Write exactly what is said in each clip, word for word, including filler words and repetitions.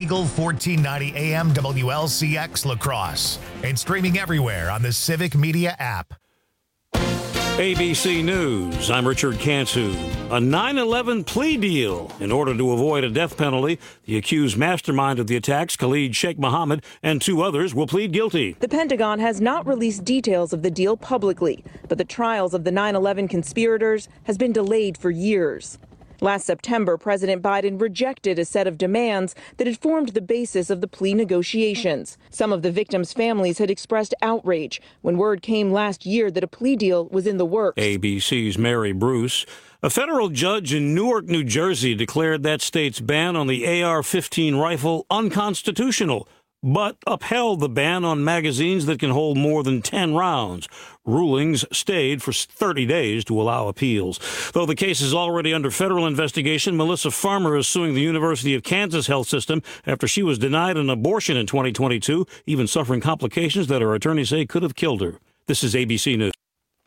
Eagle fourteen ninety A M W L C X La Crosse and streaming everywhere on the Civic Media app. A B C News, I'm Richard Cantu. A nine eleven plea deal. In order to avoid a death penalty, the accused mastermind of the attacks, Khalid Sheikh Mohammed, and two others will plead guilty. The Pentagon has not released details of the deal publicly, but the trials of the nine eleven conspirators has been delayed for years. Last September, President Biden rejected a set of demands that had formed the basis of the plea negotiations. Some of the victims' families had expressed outrage when word came last year that a plea deal was in the works. A B C's Mary Bruce. A federal judge in Newark, New Jersey, declared that state's ban on the A R fifteen rifle unconstitutional, but upheld the ban on magazines that can hold more than ten rounds. Rulings stayed for thirty days to allow appeals. Though the case is already under federal investigation, Melissa Farmer is suing the University of Kansas health system after she was denied an abortion in twenty twenty-two, even suffering complications that her attorneys say could have killed her. This is A B C News.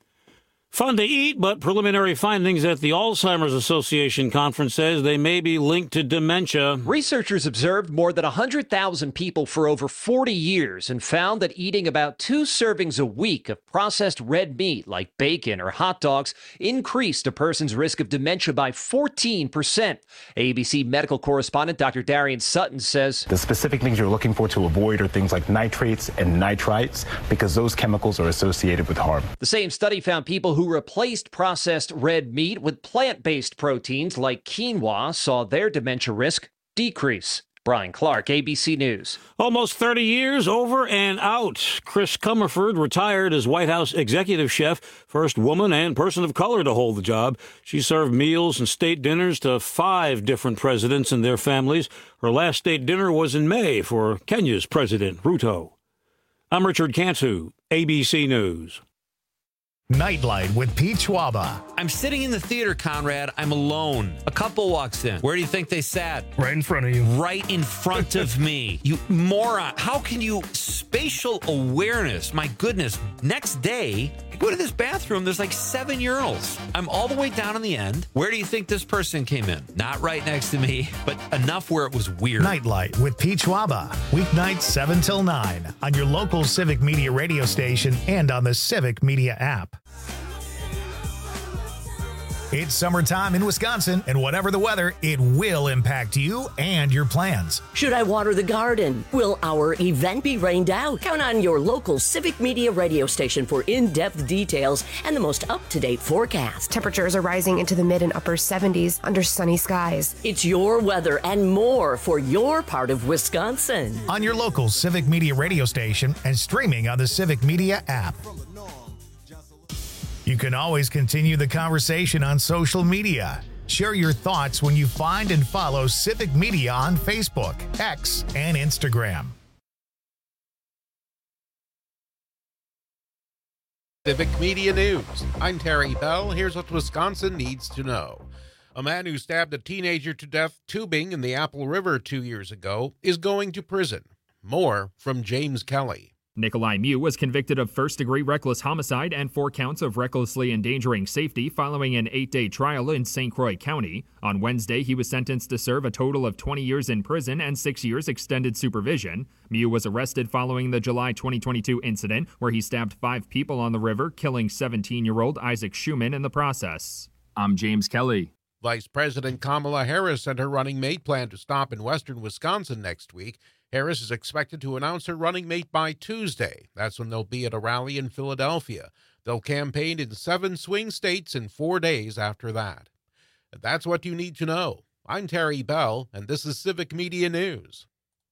Fun to eat, but preliminary findings at the Alzheimer's Association conference says they may be linked to dementia. Researchers observed more than one hundred thousand people for over forty years and found that eating about two servings a week of processed red meat like bacon or hot dogs increased a person's risk of dementia by fourteen percent. A B C medical correspondent Doctor Darian Sutton says the specific things you're looking for to avoid are things like nitrates and nitrites because those chemicals are associated with harm. The same study found people who who replaced processed red meat with plant-based proteins like quinoa saw their dementia risk decrease. Brian Clark, A B C News. Almost thirty years over and out. Chris Comerford retired as White House executive chef, first woman and person of color to hold the job. She served meals and state dinners to five different presidents and their families. Her last state dinner was in May for Kenya's President Ruto. I'm Richard Cantu, A B C News. Nightlight with Pete Schwaba. I'm sitting in the theater, Conrad. I'm alone. A couple walks in. Where do you think they sat? Right in front of you. Right in front of me. You moron. How can you... Spatial awareness. My goodness. Next day, I go to this bathroom. There's like seven urinals. I'm all the way down on the end. Where do you think this person came in? Not right next to me, but enough where it was weird. Nightlight with Pete Schwaba. Weeknights seven till nine on your local Civic Media radio station and on the Civic Media app. It's summertime in Wisconsin, and whatever the weather, it will impact you and your plans. Should I water the garden? Will our event be rained out? Count on your local Civic Media radio station for in-depth details and the most up-to-date forecast. Temperatures are rising into the mid and upper seventies under sunny skies. It's your weather and more for your part of Wisconsin. On your local Civic Media radio station and streaming on the Civic Media app. You can always continue the conversation on social media. Share your thoughts when you find and follow Civic Media on Facebook, X, and Instagram. Civic Media News. I'm Terry Bell. Here's what Wisconsin needs to know. A man who stabbed a teenager to death tubing in the Apple River two years ago is going to prison. More from James Kelly. Nikolai Mew was convicted of first-degree reckless homicide and four counts of recklessly endangering safety following an eight-day trial in Saint Croix County. On Wednesday, he was sentenced to serve a total of twenty years in prison and six years extended supervision. Mew was arrested following the July twenty twenty-two incident where he stabbed five people on the river, killing seventeen-year-old Isaac Schumann in the process. I'm James Kelly. Vice President Kamala Harris and her running mate plan to stop in western Wisconsin next week. Harris is expected to announce her running mate by Tuesday. That's when they'll be at a rally in Philadelphia. They'll campaign in seven swing states in four days after that. And that's what you need to know. I'm Terry Bell, and this is Civic Media News.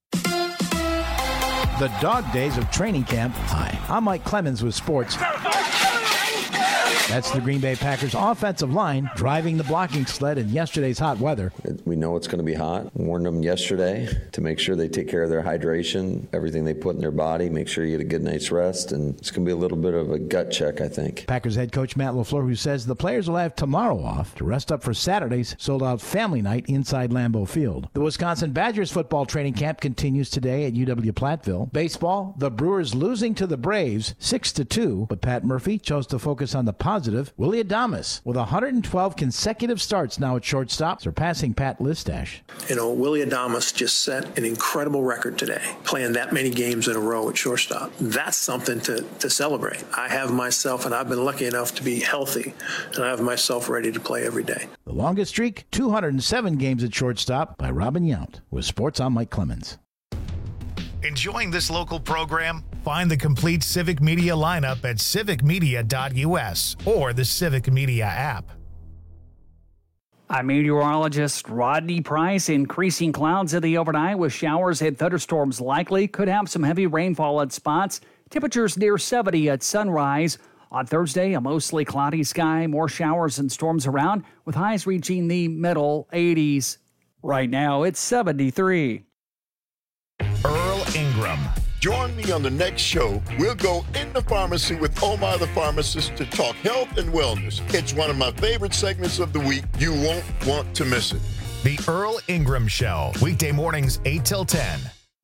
The dog days of training camp. Hi, I'm Mike Clemens with sports. That's the Green Bay Packers offensive line driving the blocking sled in yesterday's hot weather. We know it's going to be hot. Warned them yesterday to make sure they take care of their hydration, everything they put in their body, make sure you get a good night's rest, and it's going to be a little bit of a gut check, I think. Packers head coach Matt LaFleur, who says the players will have tomorrow off to rest up for Saturday's sold-out family night inside Lambeau Field. The Wisconsin Badgers football training camp continues today at U W Platteville. Baseball, the Brewers losing to the Braves six to two, but Pat Murphy chose to focus on the positive positive Willie Adames with one hundred twelve consecutive starts now at shortstop, surpassing Pat Listash. You know, Willie Adames just set an incredible record today, playing that many games in a row at shortstop. That's something to, to celebrate. I have myself, and I've been lucky enough to be healthy, and I have myself ready to play every day. The longest streak, two hundred seven games at shortstop by Robin Yount. With Sports, I'm Mike Clemens. Enjoying this local program? Find the complete Civic Media lineup at civic media dot u s or the Civic Media app. I'm meteorologist Rodney Price. Increasing clouds in the overnight with showers and thunderstorms likely. Could have some heavy rainfall at spots. Temperatures near seventy at sunrise. On Thursday, a mostly cloudy sky, more showers and storms around with highs reaching the middle eighties. Right now, it's seventy-three. Earl Ingram. Join me on the next show. We'll go in the pharmacy with Omar the pharmacist to talk health and wellness. It's one of my favorite segments of the week. You won't want to miss it. The Earl Ingram Show, weekday mornings eight till ten.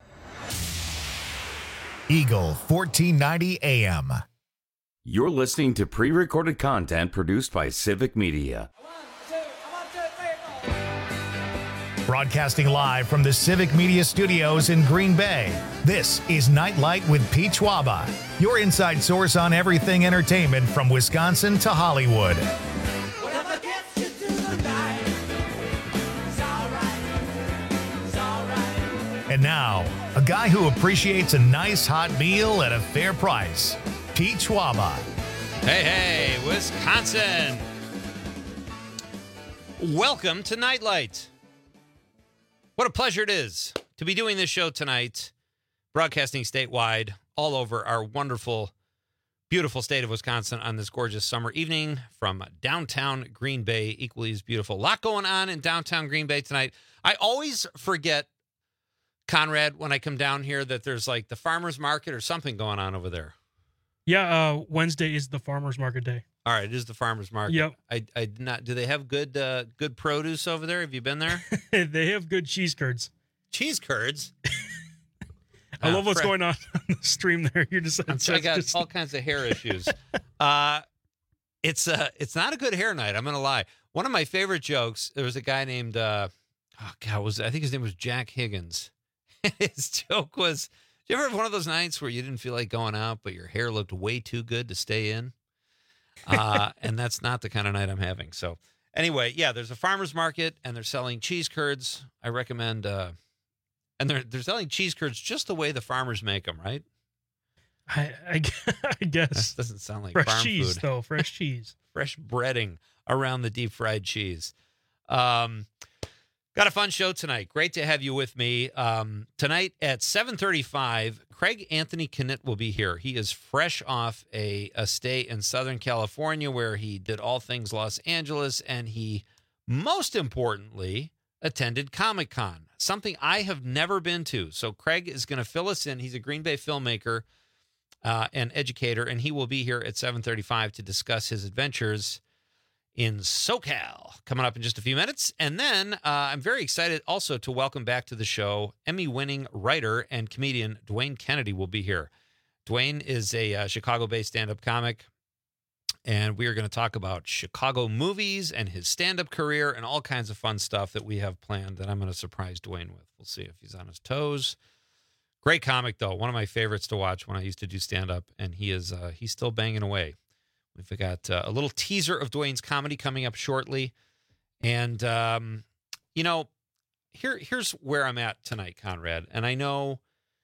Eagle fourteen ninety A M. You're listening to pre-recorded content produced by Civic Media. Broadcasting live from the Civic Media Studios in Green Bay, this is Nightlight with Pete Schwaba, your inside source on everything entertainment from Wisconsin to Hollywood. And now, a guy who appreciates a nice hot meal at a fair price, Pete Schwaba. Hey, hey, Wisconsin. Welcome to Nightlight. What a pleasure it is to be doing this show tonight, broadcasting statewide all over our wonderful, beautiful state of Wisconsin on this gorgeous summer evening from downtown Green Bay, equally as beautiful. A lot going on in downtown Green Bay tonight. I always forget, Conrad, when I come down here, that there's like the farmer's market or something going on over there. Yeah, uh, Wednesday is the farmer's market day. All right, it is the farmer's market. Yep. I, I did not. Do they have good uh, good produce over there? Have you been there? They have good cheese curds. Cheese curds. I uh, love what's Fred, going on on the stream there. You're just. I'm, I got just... all kinds of hair issues. uh, it's uh, it's not a good hair night. I'm gonna lie. One of my favorite jokes. There was a guy named. Uh, oh God, was I think his name was Jack Higgins. His joke was. Did you ever have one of those nights where you didn't feel like going out, but your hair looked way too good to stay in? uh, and that's not the kind of night I'm having. So anyway, yeah, there's a farmer's market and they're selling cheese curds. I recommend, uh, and they're, they're selling cheese curds just the way the farmers make them, right? I, I, I guess. That doesn't sound like fresh farm cheese, food. though. Fresh cheese. Fresh breading around the deep fried cheese. Um, got a fun show tonight. Great to have you with me. Um, tonight at seven thirty-five, Craig Anthony Knitt will be here. He is fresh off a, a stay in Southern California where he did all things Los Angeles, and he, most importantly, attended Comic-Con, something I have never been to. So Craig is going to fill us in. He's a Green Bay filmmaker uh, and educator, and he will be here at seven thirty-five to discuss his adventures in SoCal, coming up in just a few minutes. And then uh, I'm very excited also to welcome back to the show Emmy-winning writer and comedian Dwayne Kennedy will be here. Dwayne is a uh, Chicago-based stand-up comic, and we are going to talk about Chicago movies and his stand-up career and all kinds of fun stuff that we have planned that I'm going to surprise Dwayne with. We'll see if he's on his toes. Great comic, though. One of my favorites to watch when I used to do stand-up, and he is uh, he's still banging away. We've got uh, a little teaser of Dwayne's comedy coming up shortly. And, um, you know, here here's where I'm at tonight, Conrad. And I know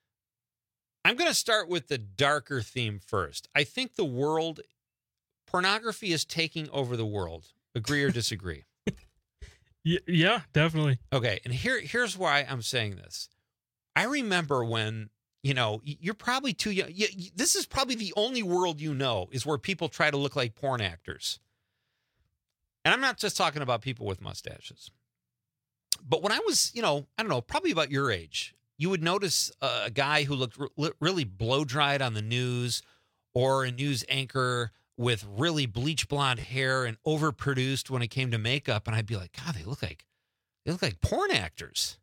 I'm going to start with the darker theme first. I think the world, pornography is taking over the world. Agree or disagree? Yeah, definitely. Okay, and here here's why I'm saying this. I remember when, you know, you're probably too young. You, you, this is probably the only world you know is where people try to look like porn actors. And I'm not just talking about people with mustaches. But when I was, you know, I don't know, probably about your age, you would notice a guy who looked re- really blow-dried on the news, or a news anchor with really bleach blonde hair and overproduced when it came to makeup. And I'd be like, God, they look like, they look like porn actors.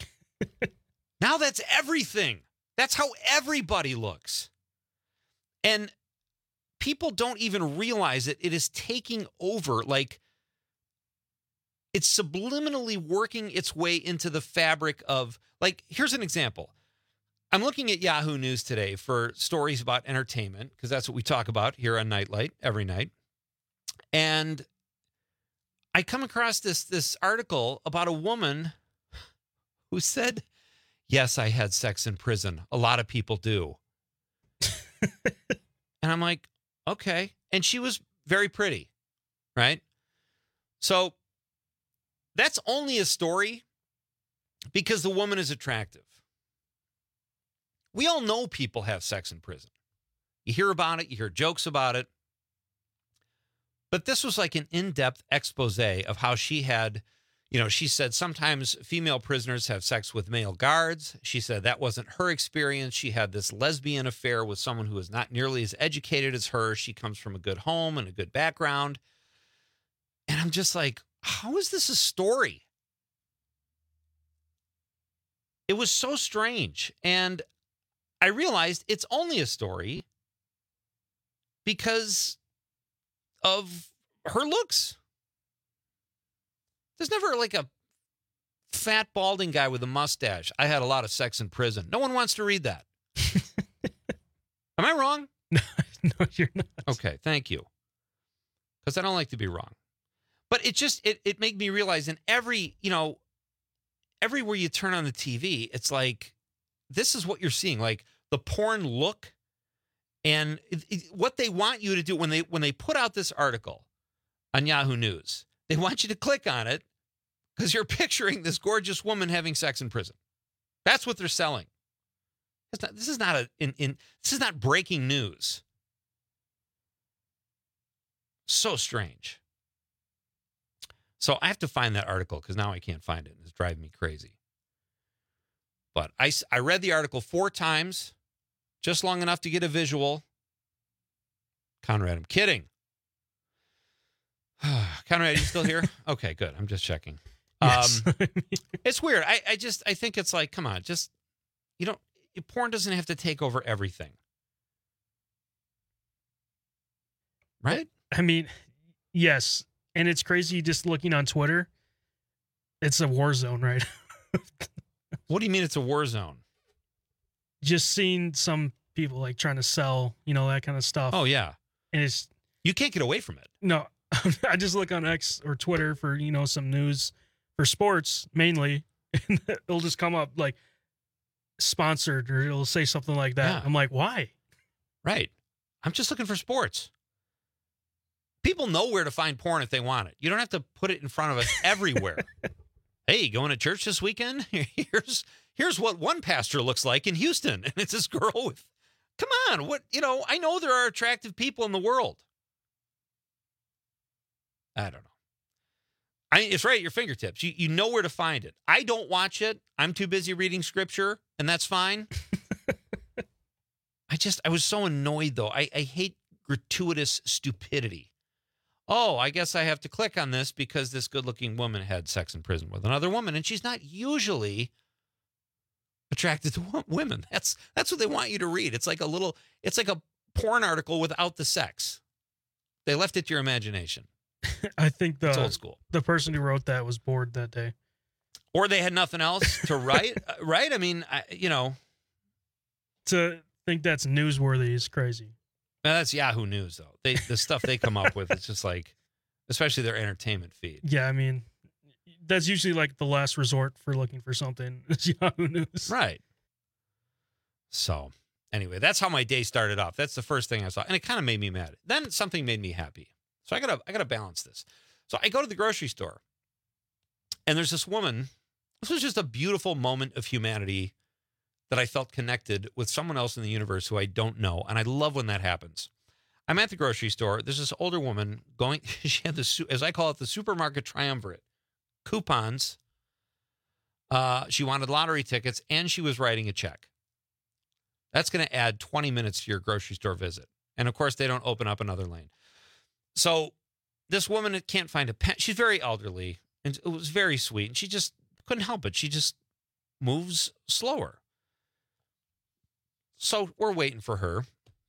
Now that's everything. That's how everybody looks. And people don't even realize it. It is taking over. Like, it's subliminally working its way into the fabric of, like, here's an example. I'm looking at Yahoo News today for stories about entertainment, because that's what we talk about here on Nightlight every night. And I come across this, this article about a woman who said, yes, I had sex in prison. A lot of people do. And I'm like, okay. And she was very pretty, right? So that's only a story because the woman is attractive. We all know people have sex in prison. You hear about it, you hear jokes about it. But this was like an in-depth expose of how she had, you know, she said sometimes female prisoners have sex with male guards. She said that wasn't her experience. She had this lesbian affair with someone who is not nearly as educated as her. She comes from a good home and a good background. And I'm just like, how is this a story? It was so strange. And I realized it's only a story because of her looks. There's never like a fat, balding guy with a mustache. I had a lot of sex in prison. No one wants to read that. Am I wrong? No, no, you're not. Okay, thank you. Because I don't like to be wrong. But it just, it, it made me realize in every, you know, everywhere you turn on the T V, it's like, this is what you're seeing. Like the porn look and it, it, what they want you to do when they, when they put out this article on Yahoo News, they want you to click on it because you're picturing this gorgeous woman having sex in prison. That's what they're selling. It's not, this is not a, in, in, this is not breaking news. So strange. So I have to find that article because now I can't find it. It's driving me crazy. But I, I read the article four times, just long enough to get a visual. Conrad, I'm kidding. Conrad, you still here? Okay, good. I'm just checking. Yes. Um, it's weird. I, I just, I think it's like, come on, just, you don't, porn doesn't have to take over everything. Right? I mean, yes. And it's crazy just looking on Twitter. It's a war zone, right? What do you mean it's a war zone? Just seeing some people like trying to sell, you know, that kind of stuff. Oh, yeah. And it's... You can't get away from it. No. I just look on X or Twitter for, you know, some news for sports mainly. And it'll just come up like sponsored or it'll say something like that. Yeah. I'm like, why? Right. I'm just looking for sports. People know where to find porn if they want it. You don't have to put it in front of us everywhere. Hey, going to church this weekend? Here's here's what one pastor looks like in Houston. And it's this girl with, come on, what, you know, I know there are attractive people in the world. I don't know. I It's right at your fingertips. You, you know where to find it. I don't watch it. I'm too busy reading scripture, and that's fine. I just, I was so annoyed, though. I, I hate gratuitous stupidity. Oh, I guess I have to click on this because this good-looking woman had sex in prison with another woman, and she's not usually attracted to women. That's that's what they want you to read. It's like a little, it's like a porn article without the sex. They left it to your imagination. I think the It's old school. the person who wrote that was bored that day. Or they had nothing else to write, right? I mean, I, you know. To think that's newsworthy is crazy. Well, that's Yahoo News, though. They the stuff they come up with, it's just like, especially their entertainment feed. Yeah, I mean, that's usually like the last resort for looking for something. Is Yahoo News. Right. So, anyway, that's how my day started off. That's the first thing I saw, and it kind of made me mad. Then something made me happy. So I gotta I gotta balance this. So I go to the grocery store, and there's this woman. This was just a beautiful moment of humanity that I felt connected with someone else in the universe who I don't know. And I love when that happens. I'm at the grocery store. There's this older woman going, she had this, as I call it, the supermarket triumvirate. Coupons. Uh, she wanted lottery tickets, and she was writing a check. That's going to add twenty minutes to your grocery store visit. And, of course, they don't open up another lane. So this woman can't find a pen. She's very elderly, and it was very sweet. And she just couldn't help it. She just moves slower. So we're waiting for her.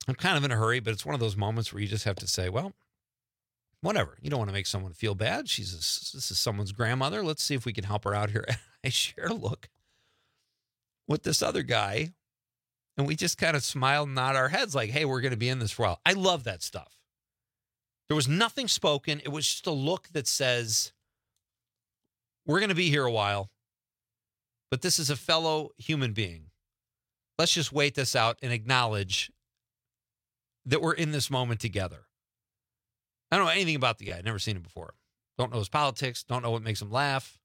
I'm kind of in a hurry, but it's one of those moments where you just have to say, well, whatever. You don't want to make someone feel bad. She's a, this is someone's grandmother. Let's see if we can help her out here. I share a look with this other guy, and we just kind of smile and nod our heads like, hey, we're going to be in this for a while. I love that stuff. There was nothing spoken. It was just a look that says, we're going to be here a while, but this is a fellow human being. Let's just wait this out and acknowledge that we're in this moment together. I don't know anything about the guy. I've never seen him before. Don't know his politics. Don't know what makes him laugh.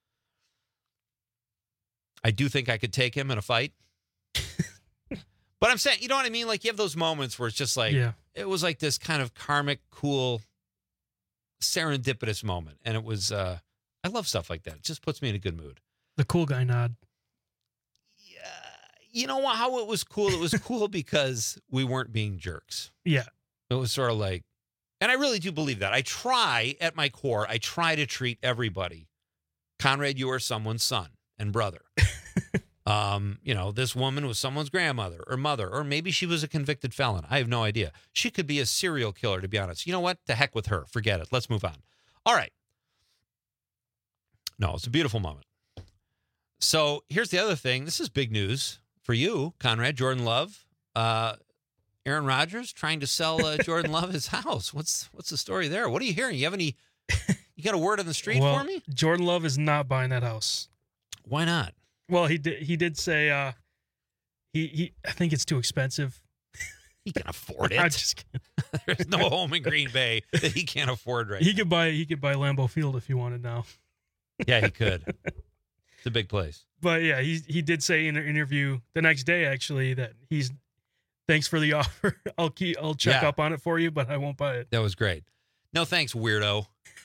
I do think I could take him in a fight. But I'm saying, you know what I mean? Like, you have those moments where it's just like, yeah. It was like this kind of karmic, cool, serendipitous moment. And it was, uh, I love stuff like that. It just puts me in a good mood. The cool guy nod. You know how it was cool? It was cool because we weren't being jerks. Yeah. It was sort of like, and I really do believe that. I try, at my core, I try to treat everybody. Conrad, you are someone's son and brother. um, you know, this woman was someone's grandmother or mother, or maybe she was a convicted felon. I have no idea. She could be a serial killer, to be honest. You know what? To heck with her. Forget it. Let's move on. All right. No, it's a beautiful moment. So here's the other thing. This is big news. For you, Conrad, Jordan Love, uh, Aaron Rodgers trying to sell uh, Jordan Love his house. What's what's the story there? What are you hearing? You have any? You got a word on the street well, for me? Jordan Love is not buying that house. Why not? Well, he did. He did say uh, he he. I think it's too expensive. He can afford it. I'm just kidding. There's no home in Green Bay that he can't afford right he now. could buy. He could buy Lambeau Field if he wanted now. Yeah, he could. It's a big place. But yeah, he he did say in an interview the next day actually that he's thanks for the offer. I'll keep I'll check yeah. up on it for you, but I won't buy it. That was great. No thanks, weirdo.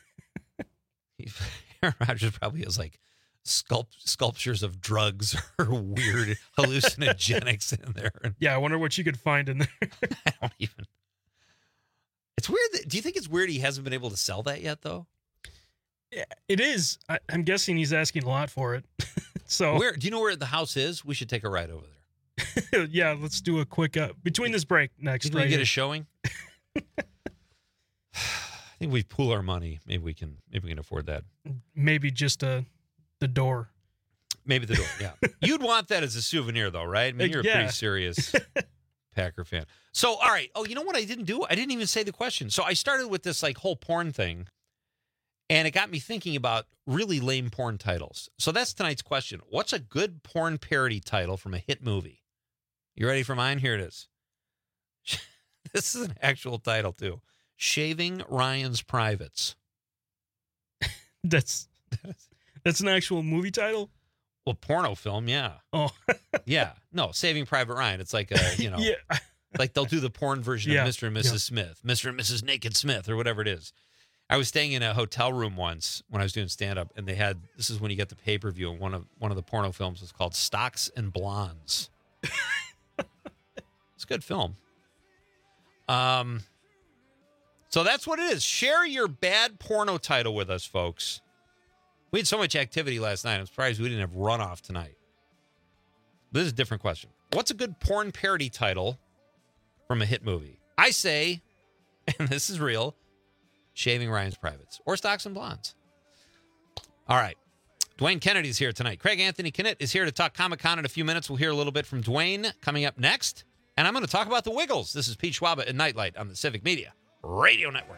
Aaron Rodgers probably has like sculpt, sculptures of drugs or weird hallucinogenics in there. Yeah, I wonder what you could find in there. I don't even. It's weird. That, do you think it's weird he hasn't been able to sell that yet, though? Yeah, it is. I, I'm guessing he's asking a lot for it. So where do you know where the house is? We should take a ride over there. Yeah, let's do a quick uh, between this break next. Can right we get here. a showing? I think we pool our money. Maybe we can. Maybe we can afford that. Maybe just uh, the door. Maybe the door. Yeah, you'd want that as a souvenir, though, right? I mean, you're a yeah. pretty serious Packer fan. So, all right. Oh, you know what I didn't do? I didn't even say the question. So I started with this like whole porn thing. And it got me thinking about really lame porn titles. So that's tonight's question. What's a good porn parody title from a hit movie? You ready for mine? Here it is. This is an actual title, too. Shaving Ryan's Privates. That's that's an actual movie title? Well, porno film, yeah. Oh. Yeah. No, Saving Private Ryan. It's like, a, you know, yeah. like they'll do the porn version yeah. of Mister and Missus Yeah. Smith, Mister and Missus Naked Smith, or whatever it is. I was staying in a hotel room once when I was doing stand-up, and they had, this is when you get the pay-per-view, and one of one of the porno films was called Stocks and Blondes. It's a good film. Um, so that's what it is. Share your bad porno title with us, folks. We had so much activity last night, I'm surprised we didn't have runoff tonight. But this is a different question. What's a good porn parody title from a hit movie? I say, and this is real, Shaving Ryan's Privates, or Stocks and Blondes. All right. Dwayne Kennedy's here tonight. Craig Anthony Knitt is here to talk Comic-Con in a few minutes. We'll hear a little bit from Dwayne coming up next. And I'm going to talk about the Wiggles. This is Pete Schwaba and Nightlight on the Civic Media Radio Network.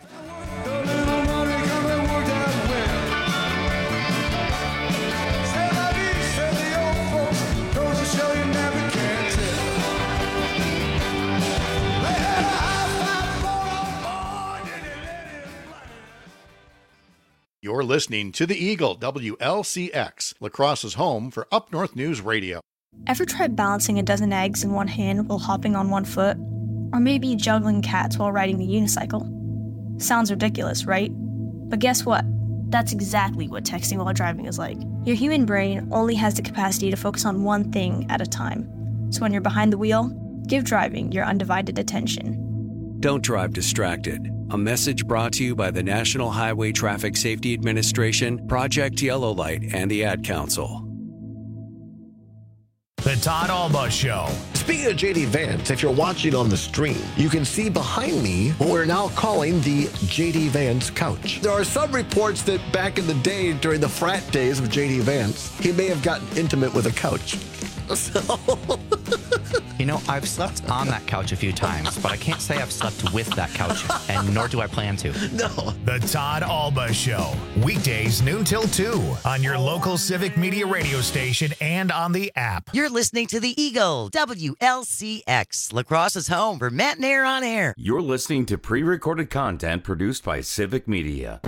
You're listening to The Eagle, W L C X, La Crosse's home for Up North News Radio. Ever tried balancing a dozen eggs in one hand while hopping on one foot? Or maybe juggling cats while riding a unicycle? Sounds ridiculous, right? But guess what? That's exactly what texting while driving is like. Your human brain only has the capacity to focus on one thing at a time. So when you're behind the wheel, give driving your undivided attention. Don't drive distracted. A message brought to you by the National Highway Traffic Safety Administration, Project Yellow Light, and the Ad Council. The Todd Alba Show. Speaking of J D Vance, if you're watching on the stream, you can see behind me what we're now calling the J D Vance couch. There are some reports that back in the day, during the frat days of J D Vance, he may have gotten intimate with a couch. So... You know, I've slept on that couch a few times, but I can't say I've slept with that couch, and nor do I plan to. No. The Todd Alba Show. Weekdays noon till two on your local Civic Media radio station and on the app. You're listening to the Eagle, W L C X, La Crosse's home for Matt and Air on Air. You're listening to pre-recorded content produced by Civic Media.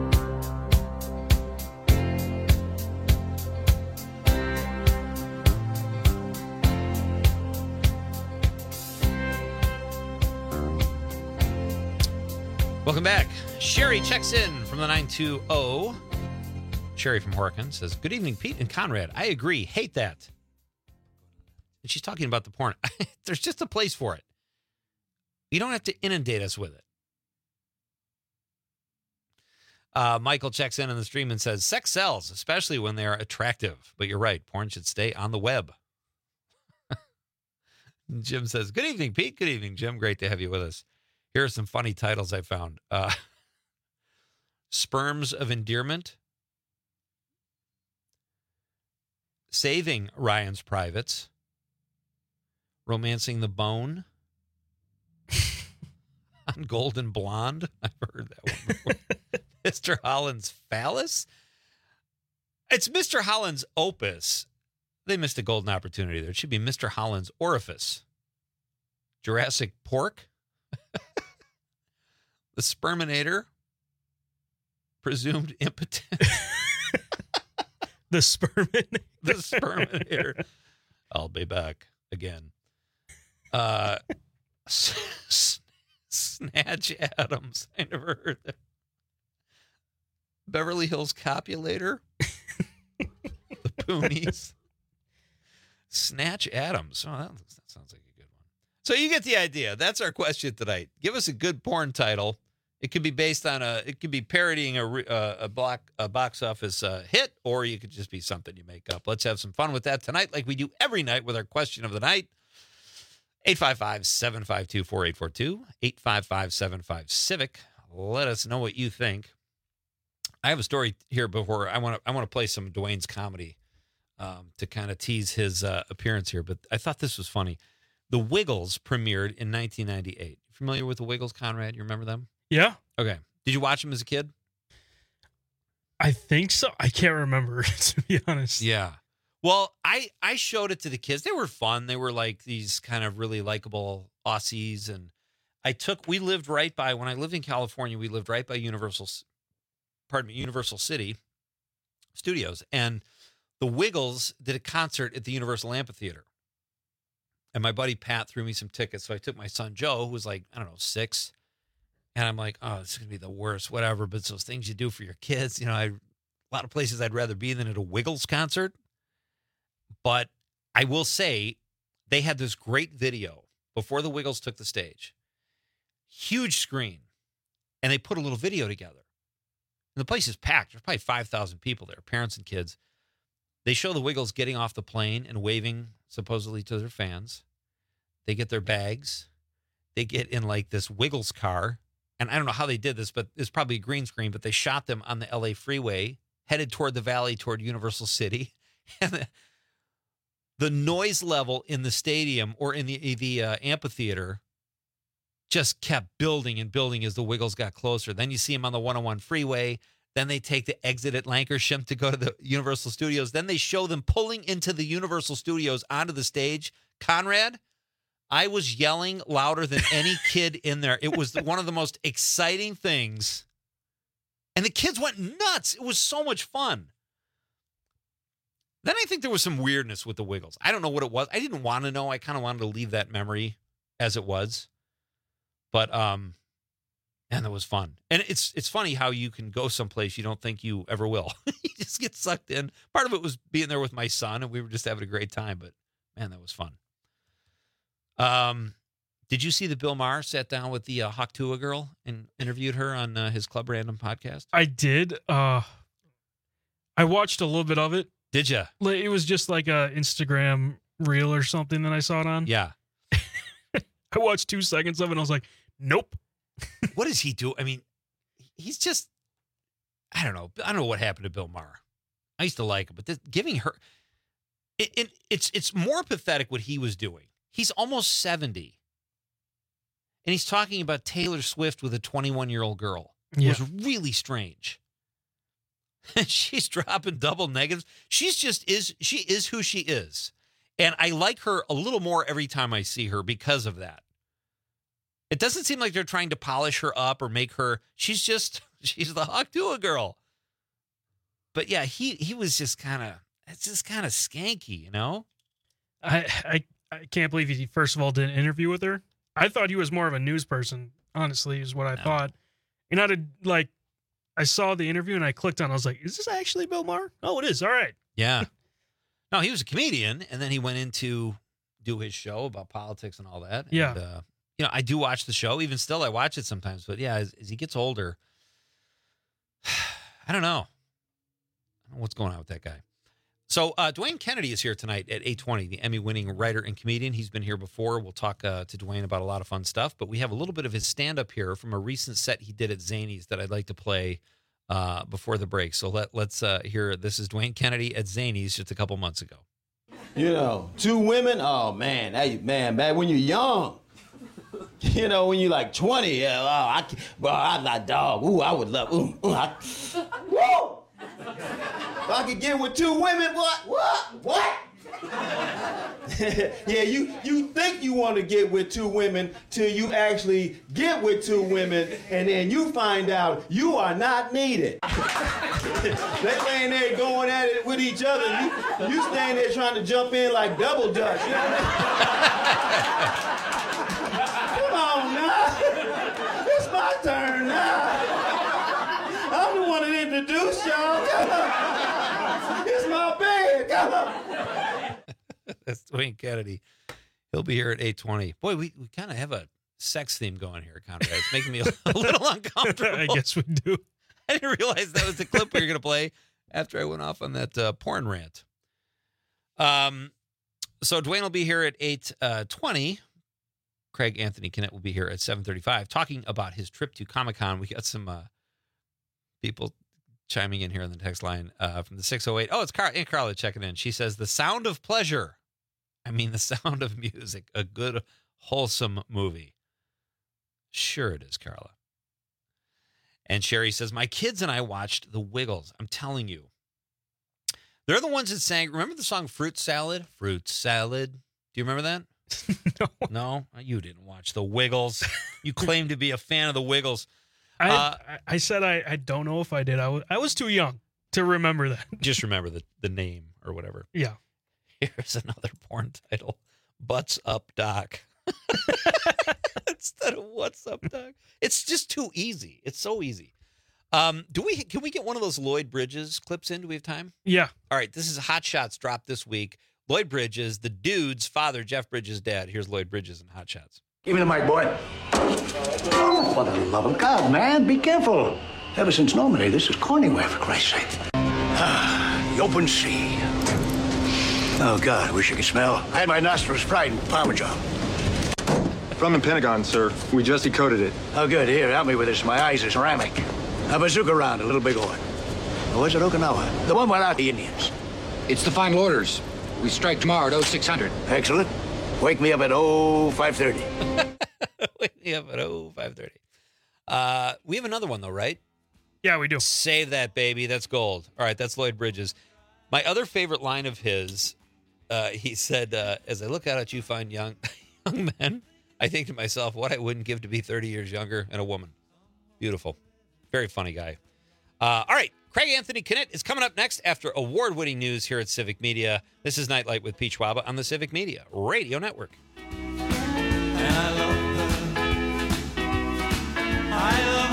Welcome back. Sherry checks in from the nine two zero. Sherry from Horkin says, good evening, Pete and Conrad. I agree. Hate that. And she's talking about the porn. There's just a place for it. You don't have to inundate us with it. Uh, Michael checks in on the stream and says, sex sells, especially when they are attractive. But you're right. Porn should stay on the web. Jim says, good evening, Pete. Good evening, Jim. Great to have you with us. Here are some funny titles I found. Uh, Sperms of Endearment. Saving Ryan's Privates. Romancing the Bone. On Golden Blonde. I've heard that one before. Mister Holland's Phallus. It's Mister Holland's Opus. They missed a golden opportunity there. It should be Mister Holland's Orifice. Jurassic Pork. The Sperminator. Presumed impotent. The Sperminator. The Sperminator. I'll be back again. Uh, s- s- Snatch Adams. I never heard that. Beverly Hills Copulator. The Poonies. Snatch Adams. Oh, that, that sounds like a good one. So you get the idea. That's our question tonight. Give us a good porn title. It could be based on a, it could be parodying a, a, a, block, a box office uh, hit, or you could just be something you make up. Let's have some fun with that tonight, like we do every night with our question of the night. eight five five, seven five two, four eight four two, eight five five, seven five, Civic. Let us know what you think. I have a story here before I want to I want to play some Dwayne's comedy um, to kind of tease his uh, appearance here, but I thought this was funny. The Wiggles premiered in nineteen ninety-eight. Familiar with the Wiggles, Conrad? You remember them? Yeah. Okay. Did you watch them as a kid? I think so. I can't remember, to be honest. Yeah. Well, I, I showed it to the kids. They were fun. They were like these kind of really likable Aussies. And I took, we lived right by, when I lived in California, we lived right by Universal, pardon me, Universal City Studios. And the Wiggles did a concert at the Universal Amphitheater. And my buddy Pat threw me some tickets. So I took my son Joe, who was like, I don't know, six. And I'm like, oh, this is going to be the worst, whatever. But it's those things you do for your kids. You know, I, a lot of places I'd rather be than at a Wiggles concert. But I will say they had this great video before the Wiggles took the stage. Huge screen. And they put a little video together. And the place is packed. There's probably five thousand people there, parents and kids. They show the Wiggles getting off the plane and waving supposedly to their fans. They get their bags. They get in like this Wiggles car. And I don't know how they did this, but it's probably a green screen, but they shot them on the L A freeway, headed toward the valley, toward Universal City. And the, the noise level in the stadium or in the, the uh, amphitheater just kept building and building as the Wiggles got closer. Then you see them on the one oh one freeway. Then they take the exit at Lankershim to go to the Universal Studios. Then they show them pulling into the Universal Studios onto the stage. Conrad, I was yelling louder than any kid in there. It was one of the most exciting things. And the kids went nuts. It was so much fun. Then I think there was some weirdness with the Wiggles. I don't know what it was. I didn't want to know. I kind of wanted to leave that memory as it was. But, um, and it was fun. And it's it's funny how you can go someplace you don't think you ever will. You just get sucked in. Part of it was being there with my son, and we were just having a great time. But, man, that was fun. Um, did you see that Bill Maher sat down with the uh, Hawktua girl and interviewed her on uh, his Club Random podcast? I did. Uh, I watched a little bit of it. Did you? It was just like a Instagram reel or something that I saw it on. Yeah. I watched two seconds of it and I was like, nope. What does he do? I mean, he's just, I don't know. I don't know what happened to Bill Maher. I used to like him, but this, giving her, it, it, it's it's more pathetic what he was doing. He's almost seventy. And he's talking about Taylor Swift with a twenty-one-year-old girl. Yeah. It was really strange. She's dropping double negatives. She's just is, she is who she is. And I like her a little more every time I see her because of that. It doesn't seem like they're trying to polish her up or make her, she's just, she's the Hawk Tuah girl. But yeah, he he was just kind of, it's just kind of skanky, you know? I, I I can't believe he, first of all, did an interview with her. I thought he was more of a news person, honestly, is what I No. thought. And I did, like, I saw the interview and I clicked on it. I was like, is this actually Bill Maher? Oh, it is. All right. Yeah. No, he was a comedian, and then he went into do his show about politics and all that. And, Yeah. uh, you know, I do watch the show. Even still, I watch it sometimes. But yeah, as, as he gets older, I don't know. I don't know what's going on with that guy. So uh, Dwayne Kennedy is here tonight at eight twenty, the Emmy-winning writer and comedian. He's been here before. We'll talk uh, to Dwayne about a lot of fun stuff. But we have a little bit of his stand-up here from a recent set he did at Zanies that I'd like to play uh, before the break. So let, let's uh, hear. This is Dwayne Kennedy at Zanies just a couple months ago. You know, two women, oh, man, that, man, back when you're young. You know, when you're like twenty, yeah, oh, I, well, I'm not dog. Ooh, I would love, ooh, ooh, I, woo! If I could get with two women, what, what, what? Yeah, you, you think you want to get with two women till you actually get with two women, and then you find out you are not needed. They laying there going at it with each other. You, you standing there trying to jump in like double dutch. You know what I mean? Come on now. It's my turn now. I'm the one that introduced y'all. Come on. It's my bed. Come on. That's Dwayne Kennedy. He'll be here at eight twenty. Boy, we, we kind of have a sex theme going here, Conrad. It's making me a, a little uncomfortable. I guess we do. I didn't realize that was the clip we were going to play after I went off on that uh, porn rant. Um, so Dwayne will be here at eight twenty. Craig Anthony Kinnett will be here at seven thirty-five talking about his trip to Comic-Con. We got some uh, people chiming in here on the text line uh, from the six oh eight. Oh, it's Car- Aunt Carla checking in. She says, The Sound of Pleasure. I mean, The Sound of Music. A good, wholesome movie. Sure it is, Carla. And Sherry says, my kids and I watched The Wiggles. I'm telling you. They're the ones that sang, remember the song Fruit Salad? Fruit Salad. Do you remember that? No. No? You didn't watch The Wiggles. You claim to be a fan of The Wiggles. I, Uh, I, I said I, I don't know if I did. I was, I was too young to remember that. Just remember the, the name or whatever. Yeah. Here's another porn title. Butts Up Doc. Instead of What's Up Doc. It's just too easy. It's so easy. Um, do we can we get one of those Lloyd Bridges clips in? Do we have time? Yeah. All right. This is Hot Shots dropped this week. Lloyd Bridges, the dude's father, Jeff Bridges' dad. Here's Lloyd Bridges in Hot Shots. Give me the mic, boy. Oh, for the love of God, man, be careful. Ever since Normandy, this is Corningware, for Christ's sake. Ah, the open sea. Oh, God, I wish you could smell. I had my nostrils fried in Parmesan. From the Pentagon, sir. We just decoded it. Oh, good. Here, help me with this. My eyes are ceramic. A bazooka round, a little big one. Or was it Okinawa? The one without the Indians. It's the final orders. We strike tomorrow at oh six hundred. Excellent. Wake me up at oh five thirty. Wake me up at oh five thirty. Uh, we have another one, though, right? Yeah, we do. Save that, baby. That's gold. All right, that's Lloyd Bridges. My other favorite line of his, uh, he said, uh, as I look out at you fine young, young men, I think to myself, what I wouldn't give to be thirty years younger and a woman. Beautiful. Very funny guy. Uh, all right. Craig Anthony Kinnett is coming up next after award-winning news here at Civic Media. This is Nightlight with Pete Schwaba on the Civic Media Radio Network. And I love her. I love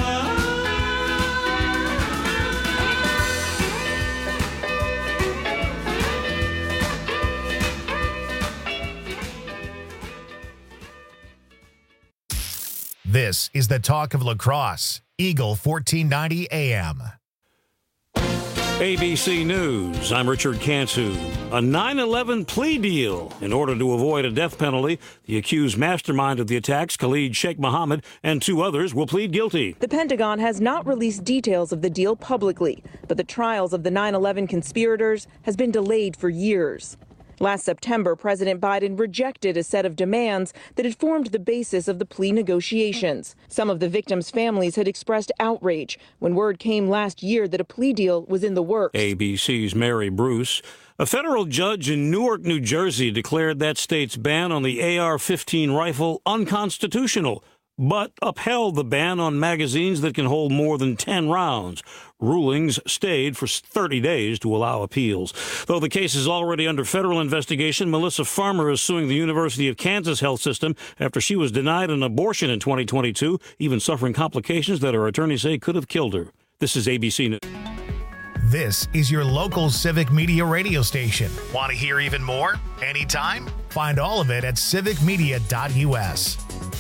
This is the talk of lacrosse. Eagle fourteen ninety A M. A B C News, I'm Richard Cantu. A nine eleven plea deal. In order to avoid a death penalty, the accused mastermind of the attacks, Khalid Sheikh Mohammed, and two others will plead guilty. The Pentagon has not released details of the deal publicly, but the trials of the nine eleven conspirators has been delayed for years. Last September, President Biden rejected a set of demands that had formed the basis of the plea negotiations. Some of the victims' families had expressed outrage when word came last year that a plea deal was in the works. A B C's Mary Bruce. A federal judge in Newark, New Jersey declared that state's ban on the A R fifteen rifle unconstitutional, but upheld the ban on magazines that can hold more than ten rounds. Rulings stayed for thirty days to allow appeals. Though the case is already under federal investigation, Melissa Farmer is suing the University of Kansas health system after she was denied an abortion in twenty twenty-two, even suffering complications that her attorneys say could have killed her. This is A B C News. This is your local Civic Media radio station. Want to hear even more? Anytime? Find all of it at civic media dot u s.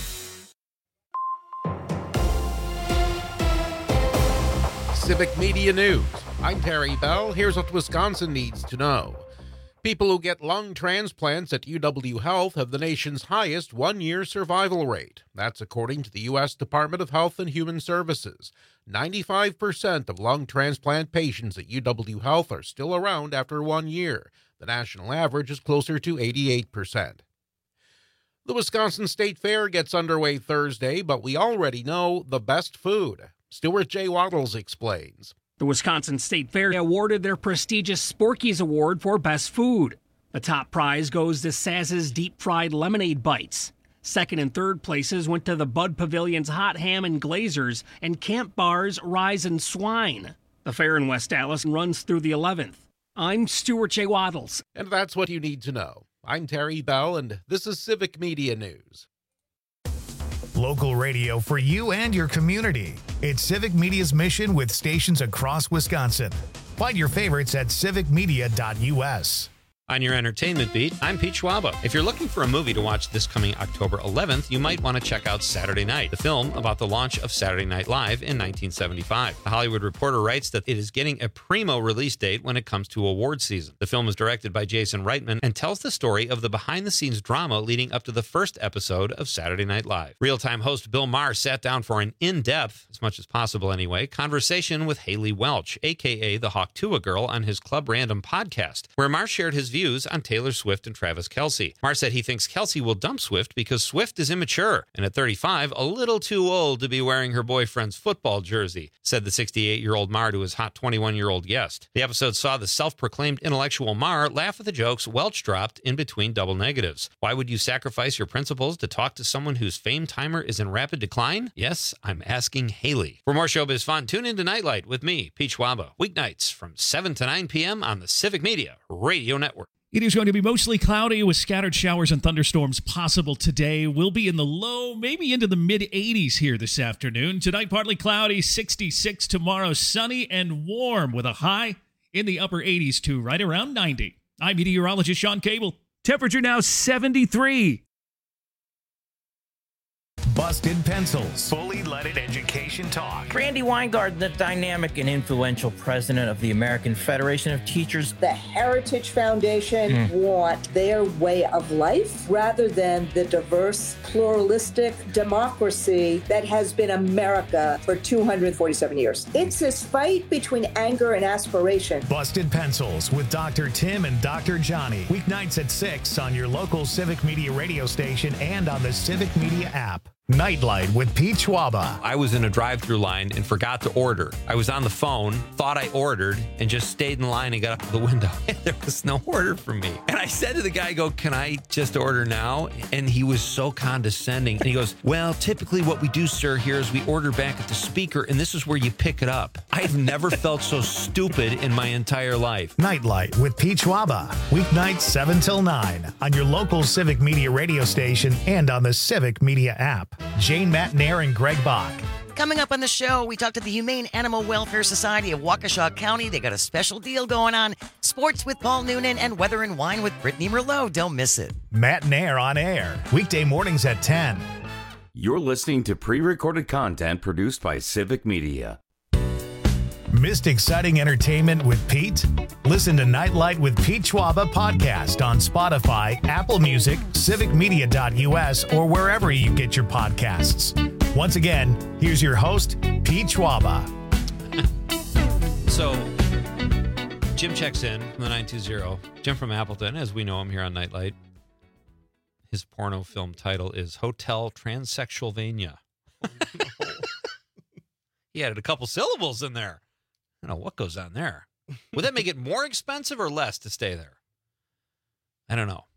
Civic Media News. I'm Terry Bell. Here's what Wisconsin needs to know. People who get lung transplants at U W Health have the nation's highest one-year survival rate. That's according to the U S Department of Health and Human Services. ninety-five percent of lung transplant patients at U W Health are still around after one year. The national average is closer to eighty-eight percent. The Wisconsin State Fair gets underway Thursday, but we already know the best food. Stuart J. Waddles explains. The Wisconsin State Fair awarded their prestigious Sporky's Award for Best Food. The top prize goes to Saz's Deep Fried Lemonade Bites. Second and third places went to the Bud Pavilion's Hot Ham and Glazers and Camp Bar's Rise and Swine. The fair in West Allis runs through the eleventh. I'm Stuart J. Waddles. And that's what you need to know. I'm Terry Bell, and this is Civic Media News. Local radio for you and your community. It's Civic Media's mission with stations across Wisconsin. Find your favorites at civic media dot u s. On your entertainment beat, I'm Pete Schwaba. If you're looking for a movie to watch this coming October eleventh, you might want to check out Saturday Night, the film about the launch of Saturday Night Live in nineteen seventy-five. The Hollywood Reporter writes that it is getting a primo release date when it comes to award season. The film is directed by Jason Reitman and tells the story of the behind-the-scenes drama leading up to the first episode of Saturday Night Live. Real-time host Bill Maher sat down for an in-depth, as much as possible anyway, conversation with Haley Welch, a k a the Hawk Tuah Girl, on his Club Random podcast, where Maher shared his views on Taylor Swift and Travis Kelce. Maher said he thinks Kelce will dump Swift because Swift is immature and at thirty-five, a little too old to be wearing her boyfriend's football jersey, said the sixty-eight-year-old Maher to his hot twenty-one-year-old guest. The episode saw the self-proclaimed intellectual Maher laugh at the jokes Welch dropped in between double negatives. Why would you sacrifice your principles to talk to someone whose fame timer is in rapid decline? Yes, I'm asking Haley. For more showbiz fun, tune into Nightlight with me, Pete Schwaba, weeknights from seven to nine p.m. on the Civic Media Radio Network. It is going to be mostly cloudy with scattered showers and thunderstorms possible today. We'll be in the low, maybe into the mid eighties here this afternoon. Tonight, partly cloudy, sixty-six. Tomorrow, sunny and warm with a high in the upper eighties to right around ninety. I'm meteorologist Sean Cable. Temperature now seventy-three. Busted Pencils. Fully leaded education talk. Randy Weingarten, the dynamic and influential president of the American Federation of Teachers. The Heritage Foundation Mm. want their way of life rather than the diverse, pluralistic democracy that has been America for two hundred forty-seven years. It's this fight between anger and aspiration. Busted Pencils with Doctor Tim and Doctor Johnny. Weeknights at six on your local Civic Media radio station and on the Civic Media app. Nightlight with Pete Schwaba. I was in a drive-through line and forgot to order. I was on the phone, thought I ordered, and just stayed in line and got up to the window. And there was no order for me. And I said to the guy, I go, can I just order now? And he was so condescending. And he goes, well, typically what we do, sir, here is we order back at the speaker, and this is where you pick it up. I've never felt so stupid in my entire life. Nightlight with Pete Schwaba. Weeknights seven till nine on your local Civic Media radio station and on the Civic Media app. Jane Matnair and Greg Bach. Coming up on the show, we talked to the Humane Animal Welfare Society of Waukesha County. They got a special deal going on. Sports with Paul Noonan and Weather and Wine with Brittany Merlot. Don't miss it. Matnair on air. Weekday mornings at ten. You're listening to pre-recorded content produced by Civic Media. Missed exciting entertainment with Pete? Listen to Nightlight with Pete Schwaba podcast on Spotify, Apple Music, civic media dot U S, or wherever you get your podcasts. Once again, here's your host, Pete Schwaba. So, Jim checks in from the nine two zero. Jim from Appleton, as we know him here on Nightlight. His porno film title is Hotel Transsexualvania. Oh, no. He added a couple syllables in there. I don't know what goes on there. Would that make it more expensive or less to stay there? I don't know.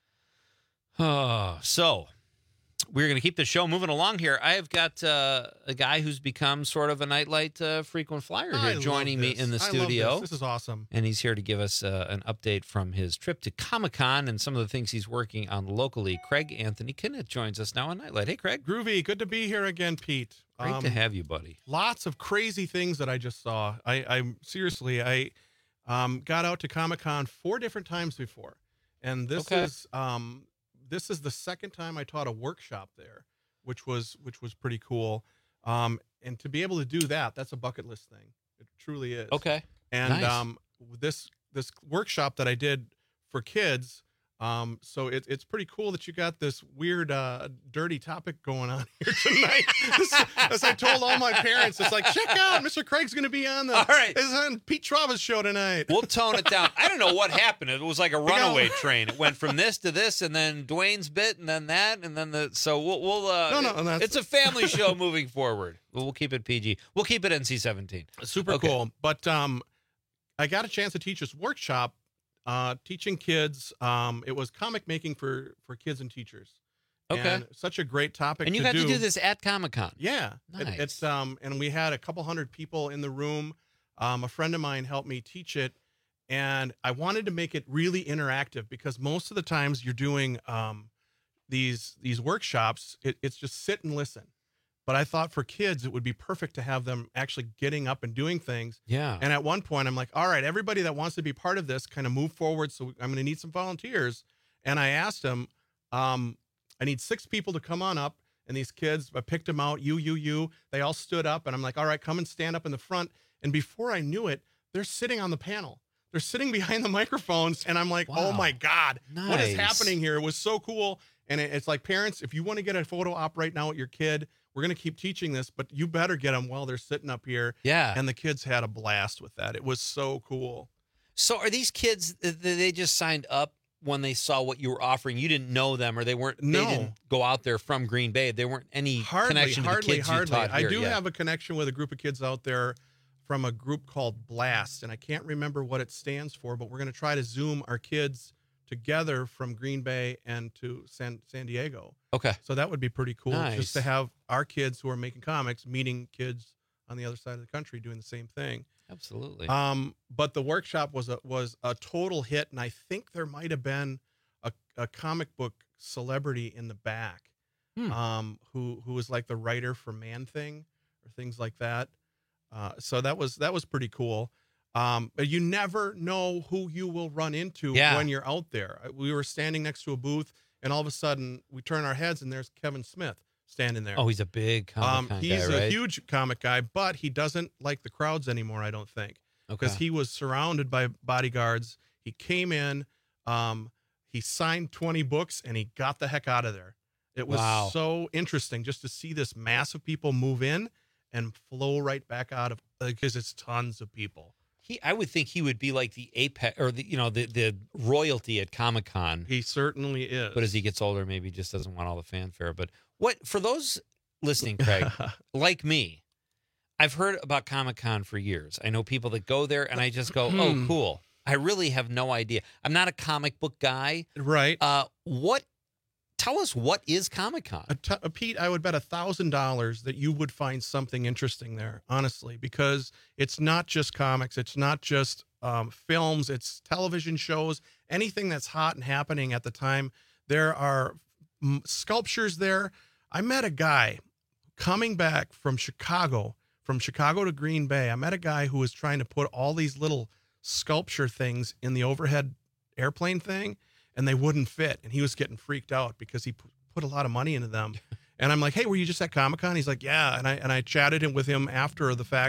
Oh, so we're going to keep the show moving along here. I've got uh, a guy who's become sort of a Nightlight uh, frequent flyer here, I joining me in the studio. I love this. This is awesome. And he's here to give us uh, an update from his trip to Comic-Con and some of the things he's working on locally. Craig Anthony Kennett joins us now on Nightlight. Hey, Craig. Groovy. Good to be here again, Pete. Great um, to have you, buddy. Lots of crazy things that I just saw. I, I seriously, I um, got out to Comic-Con four different times before, and this Okay. is um, this is the second time I taught a workshop there, which was which was pretty cool. Um, and to be able to do that, that's a bucket list thing. It truly is. Okay. And Nice. um, this this workshop that I did for kids. Um, so it, it's pretty cool that you got this weird, uh, dirty topic going on here tonight. This- as I told all my parents, it's like, check out, Mister Craig's going to be on the, All right. is on Pete Schwaba's show tonight. We'll tone it down. I don't know what happened. It was like a runaway train. It went from this to this, and then Dwayne's bit, and then that, and then the. So we'll. we'll uh, No, no, and that's- it's a family show moving forward. We'll, we'll keep it P G. We'll keep it N C seventeen. Super Okay. cool. But um, I got a chance to teach this workshop, uh, teaching kids. Um, it was comic making for for kids and teachers. Okay. And such a great topic. And you to got do. to do this at Comic-Con. Yeah. It- Nice. it's um, and we had a couple hundred people in the room. Um, a friend of mine helped me teach it, and I wanted to make it really interactive because most of the times you're doing um, these these workshops, it, it's just sit and listen. But I thought for kids it would be perfect to have them actually getting up and doing things. Yeah. And at one point I'm like, all right, everybody that wants to be part of this, kind of move forward. So I'm going to need some volunteers. And I asked them, um, I need six people to come on up. And these kids, I picked them out, you, you, you, they all stood up, and I'm like, all right, come and stand up in the front. And before I knew it, they're sitting on the panel. They're sitting behind the microphones. And I'm like, oh Wow. my God, what is Nice. happening here? It was so cool. And it, it's like, parents, if you want to get a photo op right now with your kid, we're going to keep teaching this, but you better get them while they're sitting up here. Yeah. And the kids had a blast with that. It was so cool. So are these kids? th- th- They just signed up when they saw what you were offering. You didn't know them, or they weren't. No. They didn't go out there from Green Bay. They weren't any Hardly, connection to hardly, the kids hardly. you taught I here. do yeah. have a connection with a group of kids out there from a group called Blast, and I can't remember what it stands for, but we're going to try to Zoom our kids together from Green Bay and to San San Diego. Okay. So that would be pretty cool, Nice. just to have our kids who are making comics meeting kids on the other side of the country doing the same thing. Absolutely. Um, but the workshop was a was a total hit, and I think there might have been a, a comic book celebrity in the back, Hmm. um, who who was like the writer for Man Thing or things like that. Uh, so that was that was pretty cool. Um, but you never know who you will run into Yeah. when you're out there. We were standing next to a booth, and all of a sudden we turn our heads, and there's Kevin Smith standing there. Oh, he's a big Um, Comic-Con he's guy, a right? huge comic guy, but he doesn't like the crowds anymore, I don't think. Because Okay. he was surrounded by bodyguards. He came in, um, he signed twenty books, and he got the heck out of there. It was Wow. so interesting just to see this mass of people move in and flow right back out of, because it's tons of people. He, I would think he would be like the apex, or the you know the the royalty at Comic-Con. He certainly is. But as he gets older, maybe he just doesn't want all the fanfare. But what for those listening, Craig, like me, I've heard about Comic-Con for years. I know people that go there, and I just go, "Oh, Hmm. cool." I really have no idea. I'm not a comic book guy, right? Uh, what? Tell us, what is Comic-Con? Uh, t- uh, Pete, I would bet a thousand dollars that you would find something interesting there, honestly, because it's not just comics, it's not just um, films, it's television shows, anything that's hot and happening at the time. There are mm, sculptures there. I met a guy coming back from Chicago, from Chicago to Green Bay. I met a guy who was trying to put all these little sculpture things in the overhead airplane thing, and they wouldn't fit. And he was getting freaked out because he p- put a lot of money into them. And I'm like, hey, were you just at Comic-Con? He's like, yeah. And I and I chatted him with him after the fact,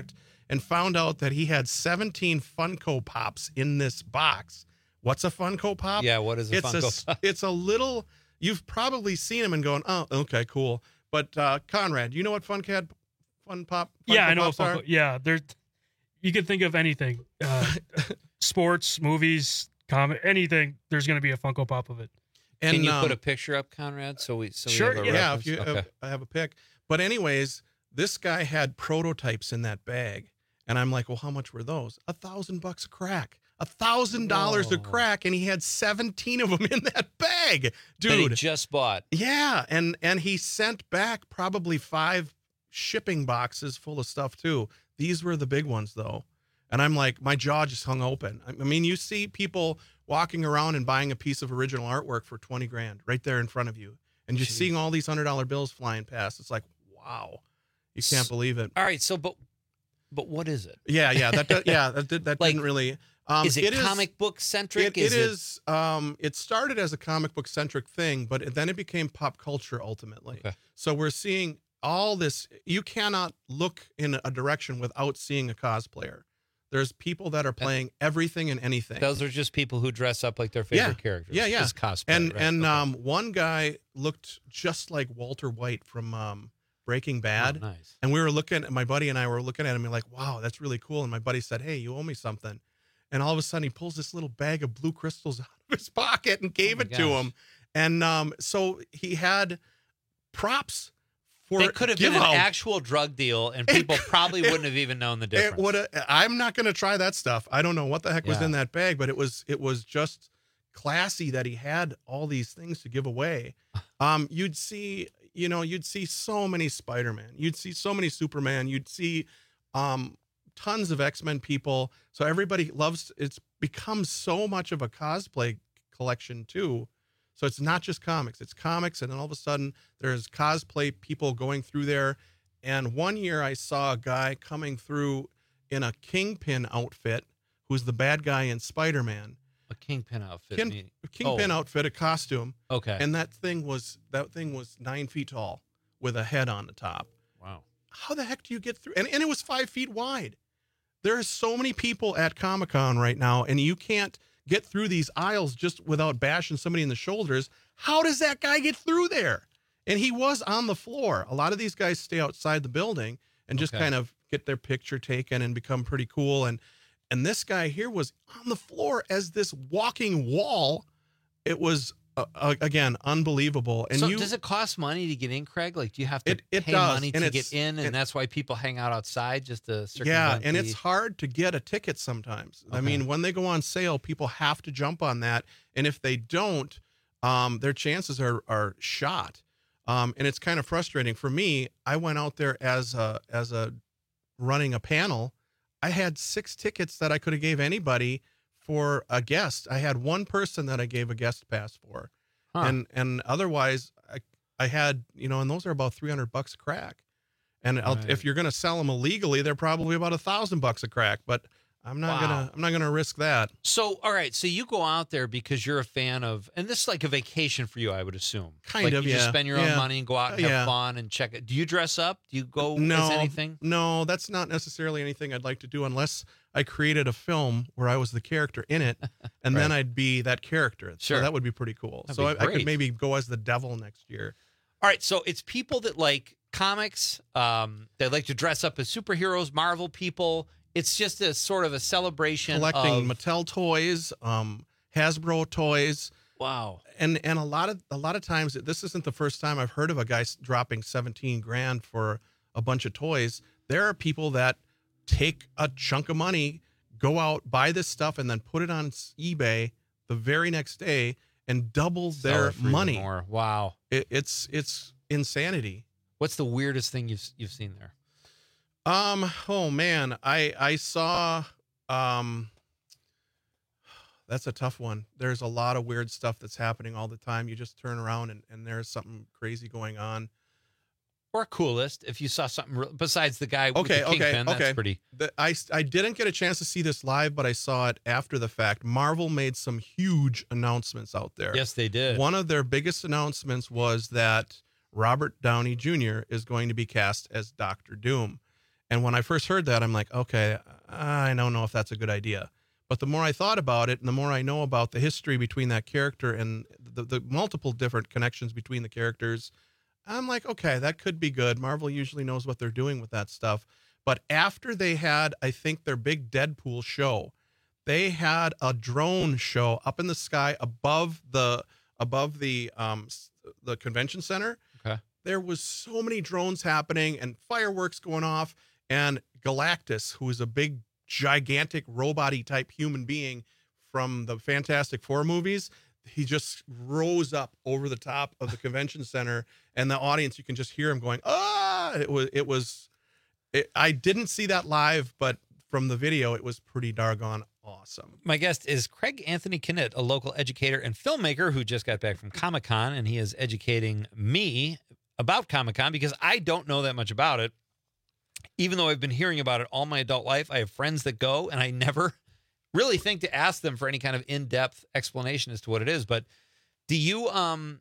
and found out that he had seventeen Funko Pops in this box. What's a Funko Pop? Yeah, what is a it's Funko a, Pop? It's a little, you've probably seen them and going, oh, okay, cool. But uh, Conrad, you know what Fun Cat, Fun Pop? Funko yeah, I know. Pops What Funko, are? yeah, there's. You can think of anything, uh, sports, movies, comic, anything. There's going to be a Funko Pop of it. And, Can you um, put a picture up, Conrad? So we so Sure, we have a yeah, reference? if you, okay. uh, I have a pic. But anyways, this guy had prototypes in that bag, and I'm like, well, how much were those? A thousand bucks a crack, a thousand dollars a Whoa. crack, and he had seventeen of them in that bag, That dude. he just bought. Yeah, and and he sent back probably five shipping boxes full of stuff too. These were the big ones though. And I'm like, my jaw just hung open. I mean, you see people walking around and buying a piece of original artwork for twenty grand right there in front of you. And just Jeez. seeing all these hundred dollar bills flying past. It's like, wow, you can't S- believe it. All right, so but but what is it? Yeah, yeah, that, that yeah, that, did- that Like, didn't really. Um, is it, comic book centric? It, it is. Um, it started as a comic book centric thing, but it, then it became pop culture ultimately. Okay. So we're seeing all this. You cannot look in a direction without seeing a cosplayer. There's people that are playing everything and anything. Those are just people who dress up like their favorite yeah. characters. Yeah, yeah. Just cosplay. And right? and Okay. um, one guy looked just like Walter White from um, Breaking Bad. Oh, nice. And we were looking, my buddy and I were looking at him and like, wow, that's really cool. And my buddy said, hey, you owe me something. And all of a sudden he pulls this little bag of blue crystals out of his pocket and gave Oh my it to gosh. him. And um, so he had props for It could have been give an out. actual drug deal, and people probably wouldn't have even known the It difference. would. I'm not going to try that stuff. I don't know what the heck was Yeah. in that bag, but it was it was just classy that he had all these things to give away. Um, you'd see, you know, you'd see so many Spider-Man, you'd see so many Superman, you'd see um, tons of X-Men people. So everybody loves. It's become so much of a cosplay collection too. So it's not just comics, it's comics. And then all of a sudden there's cosplay people going through there. And one year I saw a guy coming through in a Kingpin outfit, who's the bad guy in Spider-Man. A Kingpin outfit. King, meaning- Kingpin oh, outfit, a costume. Okay. And that thing was, that thing was nine feet tall with a head on the top. Wow. How the heck do you get through? And, and it was five feet wide. There are so many people at Comic-Con right now, and you can't get through these aisles just without bashing somebody in the shoulders. How does that guy get through there? And he was on the floor. A lot of these guys stay outside the building and just Okay. kind of get their picture taken and become pretty cool. And and this guy here was on the floor as this walking wall. It was uh, uh, again unbelievable. And so you does it cost money to get in, Craig? Like, do you have to It- it pay does, money and to it's- get in, and it- that's why people hang out outside just to circumvent Yeah, and the- it's hard to get a ticket sometimes. I Okay. mean, when they go on sale, people have to jump on that, and if they don't, um, their chances are are shot. Um, and it's kind of frustrating for me. I went out there as a as a running a panel. I had six tickets that I could have gave anybody for a guest. I had one person that I gave a guest pass for, Huh. and and otherwise I I had, you know, and those are about three hundred bucks a crack. And I'll, Right. if you're going to sell them illegally, they're probably about a thousand bucks a crack. But I'm not Wow. gonna I'm not gonna risk that. So, all right. So you go out there because you're a fan of, and this is like a vacation for you, I would assume. Kind like of, You just yeah. spend your own Yeah. money and go out and Uh, have yeah. fun and check it. Do you dress up? Do you go No, as anything? no, that's not necessarily anything I'd like to do unless I created a film where I was the character in it, and then Right. I'd be that character. Sure. So that would be pretty cool. That'd so be I, I great. could maybe go as the devil next year. All right. So it's people that like comics. Um, they like to dress up as superheroes, Marvel people. It's just a sort of a celebration Collecting of, Mattel toys, um, Hasbro toys. Wow. And and a lot of a lot of times this isn't the first time I've heard of a guy s- dropping seventeen grand for a bunch of toys. There are people that take a chunk of money, go out, buy this stuff, and then put it on s- eBay the very next day and double Sell their it for even money. more. Wow. It, it's it's insanity. What's the weirdest thing you've you've seen there? Um. Oh man, I I saw. Um. That's a tough one. There's a lot of weird stuff that's happening all the time. You just turn around and, and there's something crazy going on. Or coolest, if you saw something re- besides the guy with Okay, the okay, kingpin, okay. that's pretty. The, I I didn't get a chance to see this live, but I saw it after the fact. Marvel made some huge announcements out there. Yes, they did. One of their biggest announcements was that Robert Downey Junior is going to be cast as Doctor Doom. And when I first heard that, I'm like, okay, I don't know if that's a good idea. But the more I thought about it and the more I know about the history between that character and the, the multiple different connections between the characters, I'm like, okay, that could be good. Marvel usually knows what they're doing with that stuff. But after they had, I think, their big Deadpool show, they had a drone show up in the sky above the above the um the convention center. Okay. There was so many drones happening and fireworks going off, and Galactus, who is a big, gigantic, robot-y type human being from the Fantastic Four movies, he just rose up over the top of the convention center, and the audience, you can just hear him going, ah! It was, it was, it, I didn't see that live, but from the video, it was pretty doggone awesome. My guest is Craig Anthony Knitt, a local educator and filmmaker who just got back from Comic-Con, and he is educating me about Comic-Con because I don't know that much about it. Even though I've been hearing about it all my adult life, I have friends that go, and I never really think to ask them for any kind of in-depth explanation as to what it is. But do you, um,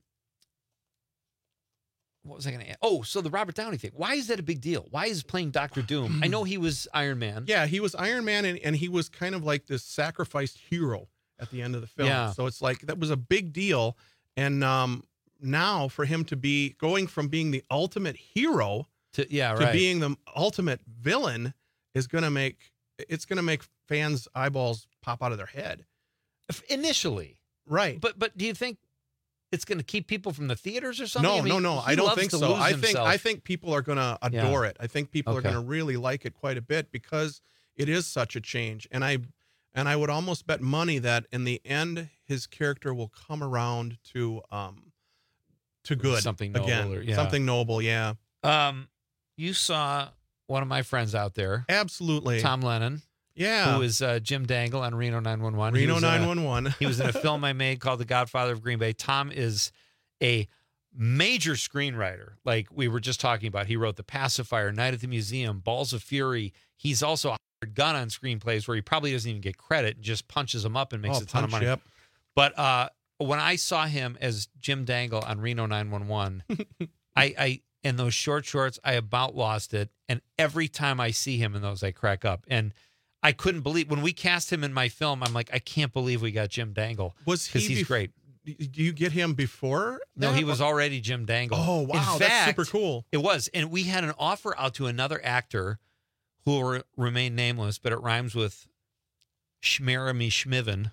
what was I going to ask? Oh, so the Robert Downey thing. Why is that a big deal? Why is playing Doctor Doom? I know he was Iron Man. Yeah, he was Iron Man, and, and he was kind of like this sacrificed hero at the end of the film. Yeah. So it's like, that was a big deal. And um, now for him to be going from being the ultimate hero to, yeah, to right. being the ultimate villain is going to make, it's going to make fans' eyeballs pop out of their head. Initially. Right. But but do you think it's going to keep people from the theaters or something? No, I mean, no, no. he I don't loves think to so. lose I think himself. I think people are going to adore Yeah. it. I think people Okay. are going to really like it quite a bit because it is such a change. And I and I would almost bet money that in the end his character will come around to um to good Something noble again. or- yeah. Something noble, yeah. Um, you saw one of my friends out there. Absolutely. Tom Lennon. Yeah. Who is uh, Jim Dangle on Reno nine one one. Reno He was in a- nine one one. He was in a film I made called The Godfather of Green Bay. Tom is a major screenwriter. Like we were just talking about. He wrote The Pacifier, Night at the Museum, Balls of Fury. He's also a hired gun on screenplays where he probably doesn't even get credit and just punches them up and makes Oh, a ton of punch, money. yep. But uh, when I saw him as Jim Dangle on Reno nine one one, I, I in those short shorts, I about lost it. And every time I see him in those, I crack up. And I couldn't believe when we cast him in my film. I'm like, I can't believe we got Jim Dangle. Was he because he's bef- great. Do you get him before? No, that? he was already Jim Dangle. Oh, wow, In that's fact, super cool. It was, and we had an offer out to another actor who will re- remain nameless, but it rhymes with Shmeremy Schmiven.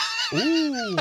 Ooh.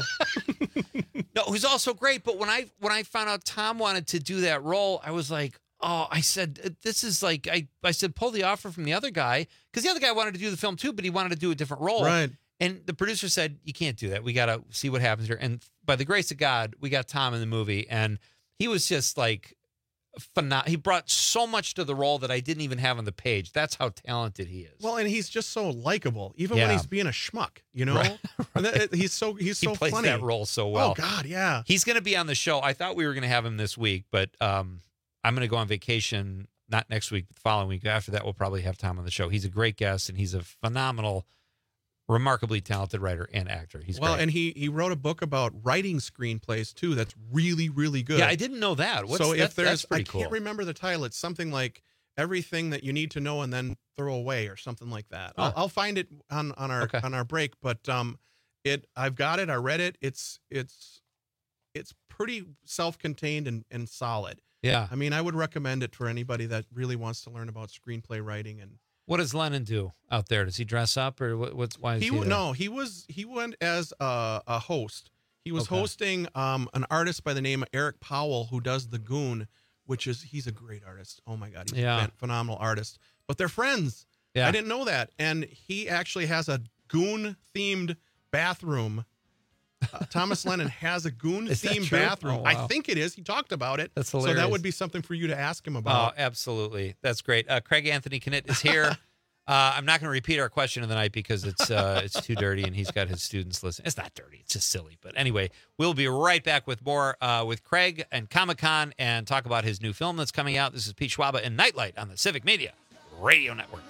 No, who's also great. But when I when I found out Tom wanted to do that role, I was like, oh, I said, this is like, I, I said, pull the offer from the other guy, because the other guy wanted to do the film too, but he wanted to do a different role. Right. And the producer said, you can't do that. We got to see what happens here. And by the grace of God, we got Tom in the movie, and he was just like, phenomenal. He brought so much to the role that I didn't even have on the page. That's how talented he is. Well, and he's just so likable, even Yeah. when he's being a schmuck. You know, Right. And that- he's so he's he so plays funny. that role so well. Oh God, yeah. He's going to be on the show. I thought we were going to have him this week, but um, I'm going to go on vacation, not next week, but the following week. After that, we'll probably have Tom on the show. He's a great guest, and he's a phenomenal, remarkably talented writer and actor. He's well, great. and he he wrote a book about writing screenplays too. That's really really good. Yeah, I didn't know that. What's, so that's, if there's, that's pretty I cool. can't remember the title. It's something like everything that you need to know and then throw away, or something like that. Huh. I'll, I'll find it on on our Okay. on our break. But um, it I've got it. I read it. It's it's it's pretty self-contained and and solid. Yeah. I mean, I would recommend it for anybody that really wants to learn about screenplay writing. And What does Lennon do out there? Does he dress up, or what, what's why is he he, there? no, he was he went as a, a host. He was Okay. hosting um, an artist by the name of Eric Powell, who does The Goon, which is he's a great artist. Oh my God, he's Yeah. a phen- phenomenal artist. But they're friends. Yeah. I didn't know that, and he actually has a Goon themed bathroom. Uh, Thomas Lennon has a Goon Is that themed true? bathroom. Oh, I wow. think it is. He talked about it. That's So that hilarious. would be something for you to ask him Oh, about. absolutely. That's great. Uh, Craig Anthony Knitt is here. uh, I'm not going to repeat our question of the night because it's uh, it's too dirty, and he's got his students listening. It's not dirty. It's just silly. But anyway, we'll be right back with more uh, with Craig and Comic-Con and talk about his new film that's coming out. This is Pete Schwaba and Nightlight on the Civic Media Radio Network.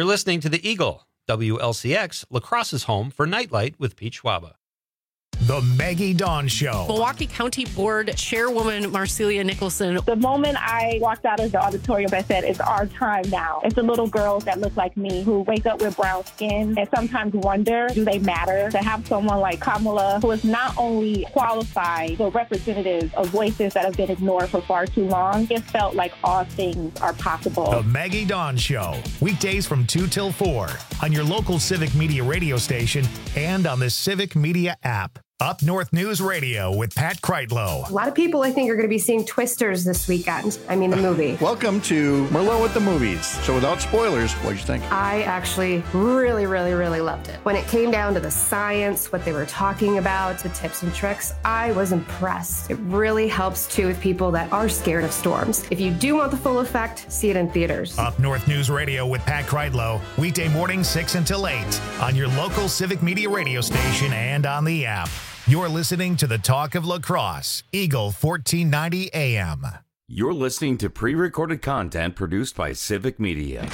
You're listening to the Eagle, W L C X, La Crosse's home for Nightlight with Pete Schwaba. The Maggie Dawn Show. Milwaukee County Board Chairwoman Marcelia Nicholson. The moment I walked out of the auditorium, I said, it's our time now. It's the little girls that look like me who wake up with brown skin and sometimes wonder, do they matter? To have someone like Kamala, who is not only qualified, but representative of voices that have been ignored for far too long, it felt like all things are possible. The Maggie Dawn Show. Weekdays from two till four on your local Civic Media radio station and on the Civic Media app. Up North News Radio with Pat Kreitlow. A lot of people, I think, are going to be seeing Twisters this weekend. I mean, the movie. Welcome to Merlot with the Movies. So without spoilers, what did you think? I actually really, really, really loved it. When it came down to the science, what they were talking about, the tips and tricks, I was impressed. It really helps, too, with people that are scared of storms. If you do want the full effect, see it in theaters. Up North News Radio with Pat Kreitlow. Weekday morning, six until eight on your local Civic Media radio station and on the app. You're listening to the Talk of La Crosse, Eagle fourteen ninety A M. You're listening to pre-recorded content produced by Civic Media.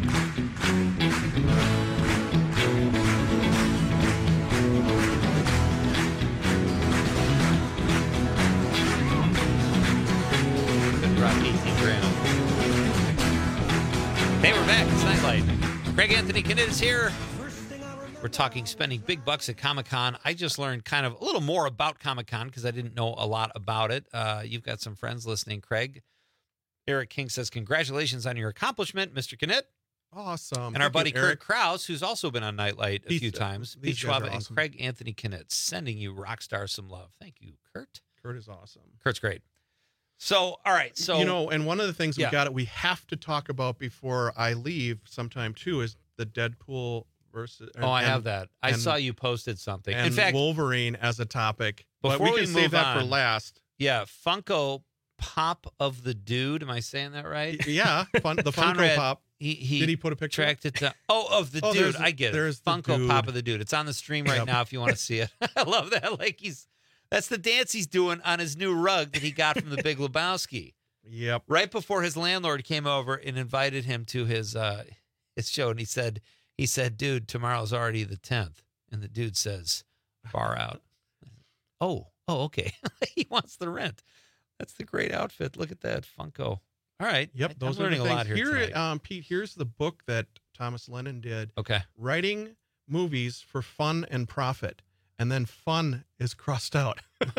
Hey, we're back. It's Nightlight. Craig Anthony Knitt is here. We're talking spending big bucks at Comic-Con. I just learned kind of a little more about Comic-Con because I didn't know a lot about it. Uh, you've got some friends listening, Craig. Eric King says, congratulations on your accomplishment, Mister Knitt. Awesome. And our Thank buddy you, Kurt Eric. Krause, who's also been on Nightlight a These- few times. these Pete guys are Schwaba and awesome. Craig Anthony Knitt sending you rock stars some love. Thank you, Kurt. Kurt is awesome. Kurt's great. So, all right. So, you know, and one of the things Yeah. we got we have to talk about before I leave sometime too is the Deadpool versus. oh, I and- have that. I and- saw you posted something. And In fact, Wolverine as a topic. But before we we can move save that for on, last. Yeah, Funko Pop of the Dude. Am I saying that right? Yeah, fun, the Funko Conrad, Pop. He, he Did he put a picture? tracked it to, oh, of the Oh, dude. there's- I get it. there's the Funko dude. Pop of the Dude. It's on the stream right Yep. now if you want to see it. I love that. Like he's, that's the dance he's doing on his new rug that he got from the Big Lebowski. Yep. Right before his landlord came over and invited him to his uh his show, and he said, he said, dude, tomorrow's already the tenth. And the dude says, far out. Oh, oh, okay. He wants the rent. That's the great outfit. Look at that Funko. All right. Yep, I, those I'm are learning the a lot things. here Here, tonight. um, Pete. Here's the book that Thomas Lennon did. Okay. Writing movies for fun and profit, and then fun is crossed out.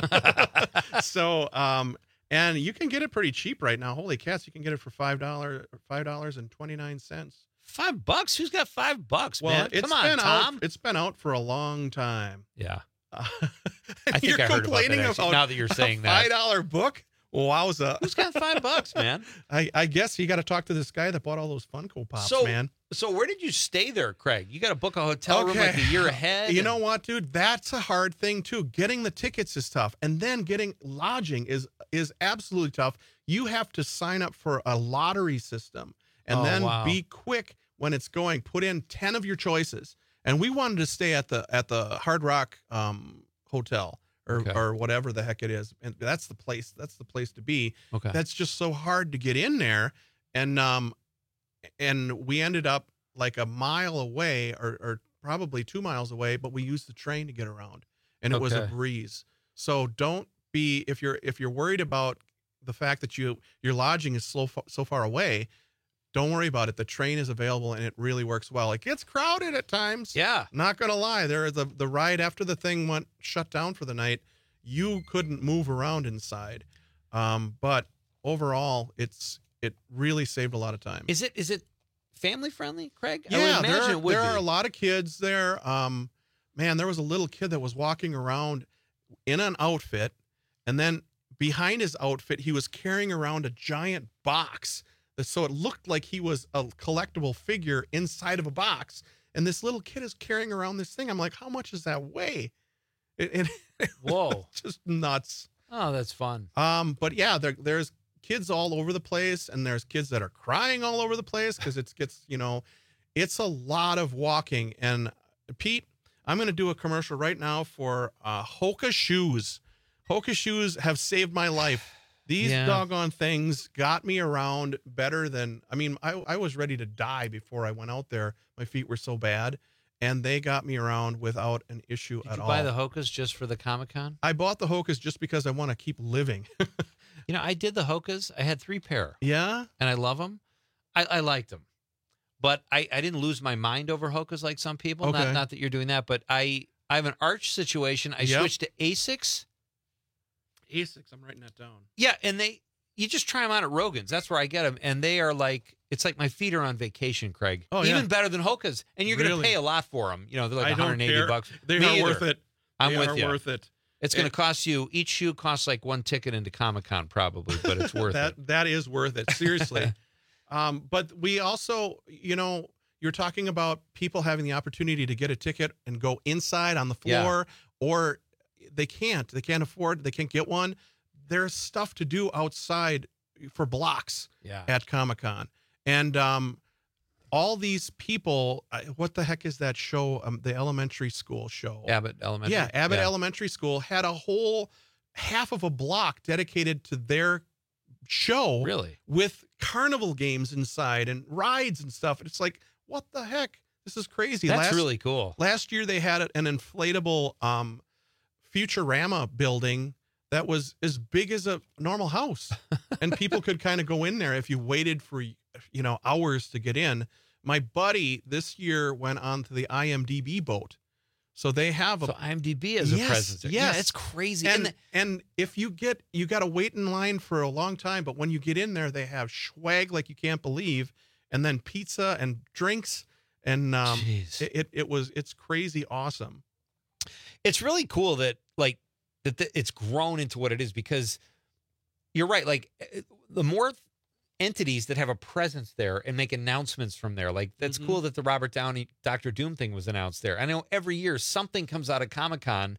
so, um, and you can get it pretty cheap right now. Holy cats, you can get it for five dollars, five dollars and twenty nine cents. Five bucks? Who's got five bucks, Well, man? it's Come on, been Tom. out. It's been out for a long time. Yeah. Uh, I think you're I heard about that, complaining actually, about now that you're saying a that. five dollar book. Wowza! Who's got five bucks, man? I, I guess you got to talk to this guy that bought all those Funko Pops, So, man. so where did you stay there, Craig? You got to book a hotel room like a year ahead. You and- know what, dude? That's a hard thing too. Getting the tickets is tough, and then getting lodging is is absolutely tough. You have to sign up for a lottery system, and Oh, then wow. be quick when it's going. Put in ten of your choices, and we wanted to stay at the at the Hard Rock um, Hotel. Or, Okay. or whatever the heck it is, and that's the place. That's the place to be. Okay. That's just so hard to get in there, and um, and we ended up like a mile away, or, or probably two miles away, but we used the train to get around, and it was a Okay. breeze. So don't be if you're if you're worried about the fact that you your lodging is so so far away. Don't worry about it. The train is available, and it really works well. It gets crowded at times. Yeah. Not gonna lie, there the the ride after the thing went shut down for the night, you couldn't move around inside. Um, but overall, it's it really saved a lot of time. Is it is it family friendly, Craig? I Yeah, would there imagine are, it would there be. are a lot of kids there. Um, man, there was a little kid that was walking around in an outfit, and then behind his outfit, he was carrying around a giant box. So it looked like he was a collectible figure inside of a box. And this little kid is carrying around this thing. I'm like, how much does that weigh? It, it, it was Whoa. just nuts. Oh, that's fun. Um, but yeah, there, there's kids all over the place, and there's kids that are crying all over the place because it gets, you know, it's a lot of walking. And Pete, I'm going to do a commercial right now for uh, Hoka shoes. Hoka shoes have saved my life. These Yeah. doggone things got me around better than, I mean, I, I was ready to die before I went out there. My feet were so bad, and they got me around without an issue Did at you all. buy the Hokas just for the Comic-Con? I bought the Hokas just because I want to keep living. You know, I did the Hokas. I had three pair. Yeah? And I love them. I, I liked them. But I, I didn't lose my mind over Hokas like some people. Okay. Not, not that you're doing that, but I, I have an Arch situation. I Yep. switched to Asics. Asics, I'm writing that down. Yeah, and they you just try them out at Rogan's. That's where I get them, and they are like it's like my feet are on vacation, Craig. Oh, even yeah. better than Hokas, and you're going to Really? pay a lot for them. You know, they're like I one don't hundred eighty care. bucks. They Me are either. worth it. I'm They with are you. worth it. It's going to It- cost you each shoe costs like one ticket into Comic-Con probably, but it's worth that it. that is worth it, seriously. um, but we also, you know, you're talking about people having the opportunity to get a ticket and go inside on the Yeah. floor, or they can't. They can't afford. They can't get one. There's stuff to do outside for blocks Yeah. at Comic-Con, and um, all these people. I- What the heck is that show? Um, the elementary school show. Abbott Elementary. Yeah, Abbott Yeah. Elementary School had a whole half of a block dedicated to their show. Really? With carnival games inside and rides and stuff. And it's like, what the heck? This is crazy. That's last, really cool. Last year they had an inflatable um, Futurama building that was as big as a normal house. And people could kind of go in there if you waited for, you know, hours to get in. My buddy this year went on to the I M D B boat. So they have a So I M D B is a Yes, presence. there. yes. Yeah, it's crazy. And, And, and if you get, you got to wait in line for a long time, but when you get in there, they have swag like you can't believe, and then pizza and drinks, and um, Jeez. it, it it was it's crazy awesome. it's really cool that like that th- it's grown into what it is because you're right. Like eh, the more entities that have a presence there and make announcements from there, like that's Mhm. cool that the Robert Downey Doctor Doom thing was announced there. I know every year something comes out of Comic-Con.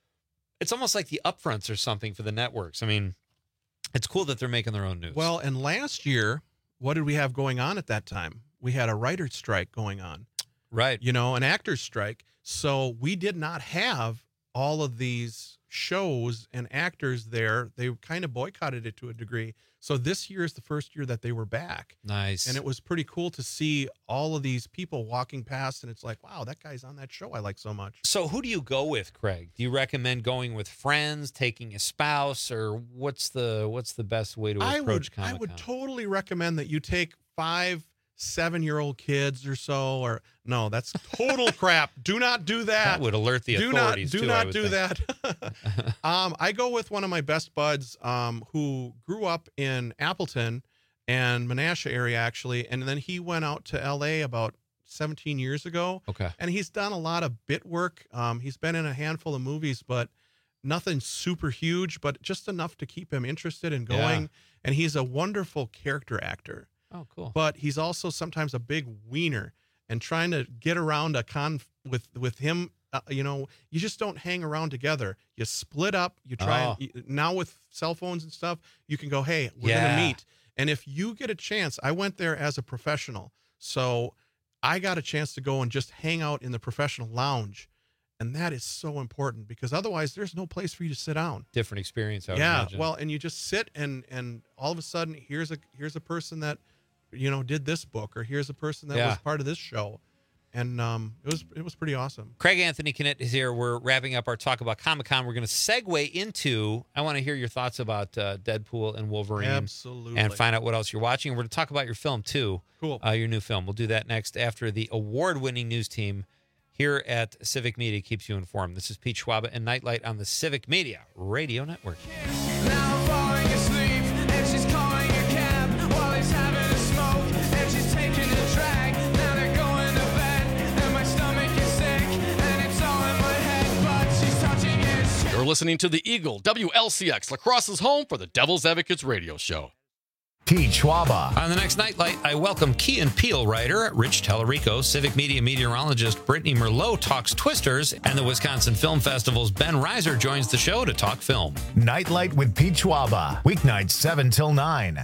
It's almost like the upfronts or something for the networks. I mean, it's cool that they're making their own news. Well, and last year, what did we have going on at that time? We had a writer's strike going on. Right. You know, an actor's strike. So we did not have all of these shows and actors there. They kind of boycotted it to a degree. So this year is the first year that they were back. Nice. And it was pretty cool to see all of these people walking past, and it's like, wow, that guy's on that show I like so much. So who do you go with, Craig? Do you recommend going with friends, taking a spouse, or what's the what's the best way to I approach would, I Comic-Con? would totally recommend that you take five, seven-year-old kids or so, or no, that's total crap. Do not do that. That would alert the do authorities, Not, do too, I not would do think. that. um, I go with one of my best buds um, who grew up in Appleton and Menasha area, actually, and then he went out to L A about seventeen years ago. Okay. And he's done a lot of bit work. Um, he's been in a handful of movies, but nothing super huge, but just enough to keep him interested in going. Yeah. And he's a wonderful character actor. Oh, cool. But he's also sometimes a big wiener, and trying to get around a con with with him, uh, you know, you just don't hang around together. You split up. You try Oh. and, now with cell phones and stuff, you can go, hey, we're Yeah. gonna meet. And if you get a chance, I went there as a professional, so I got a chance to go and just hang out in the professional lounge, and that is so important because otherwise, there's no place for you to sit down. Different experience, I would Yeah, imagine. well, and you just sit and and all of a sudden, here's a here's a person that, you know, did this book, or here's a person that Yeah. was part of this show, and um, it was it was pretty awesome. Craig Anthony Kinnett is here. We're wrapping up our talk about Comic-Con. We're going to segue into, I want to hear your thoughts about uh, Deadpool and Wolverine. Absolutely. And find out what else you're watching. We're going to talk about your film, too. Cool. Uh, your new film. We'll do that next after the award-winning news team here at Civic Media keeps you informed. This is Pete Schwaba and Nightlight on the Civic Media Radio Network. Now I'm falling asleep, and she's calling a cab while he's having a smoke, and she's taking a drag. Now they're going to bed, and my stomach is sick, and it's all in my head, but she's touching his. You're listening to the Eagle W L C X, Lacrosse's home for the Devil's Advocates radio show. Pete Schwaba. On the next Nightlight, I welcome Key and Peele writer Rich Tellerico, Civic Media meteorologist Brittany Merlot talks Twisters, and the Wisconsin Film Festival's Ben Reiser joins the show to talk film. Nightlight with Pete Schwaba. Weeknights seven till nine.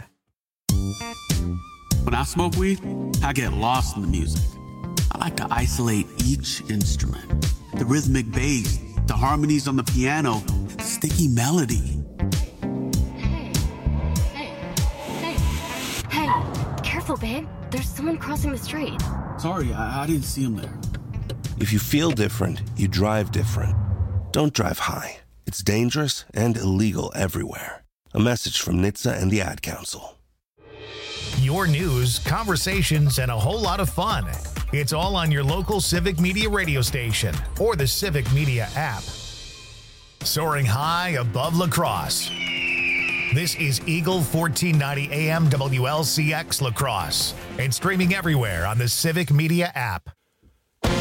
When I smoke weed, I get lost in the music. I like to isolate each instrument. The rhythmic bass, the harmonies on the piano, the sticky melody. Careful, babe. There's someone crossing the street. Sorry, I, I didn't see him there. If you feel different, you drive different. Don't drive high. It's dangerous and illegal everywhere. A message from N H T S A and the Ad Council. Your news, conversations, and a whole lot of fun. It's all on your local Civic Media radio station or the Civic Media app. Soaring high above La Crosse. This is Eagle fourteen ninety A M W L C X La Crosse and streaming everywhere on the Civic Media app.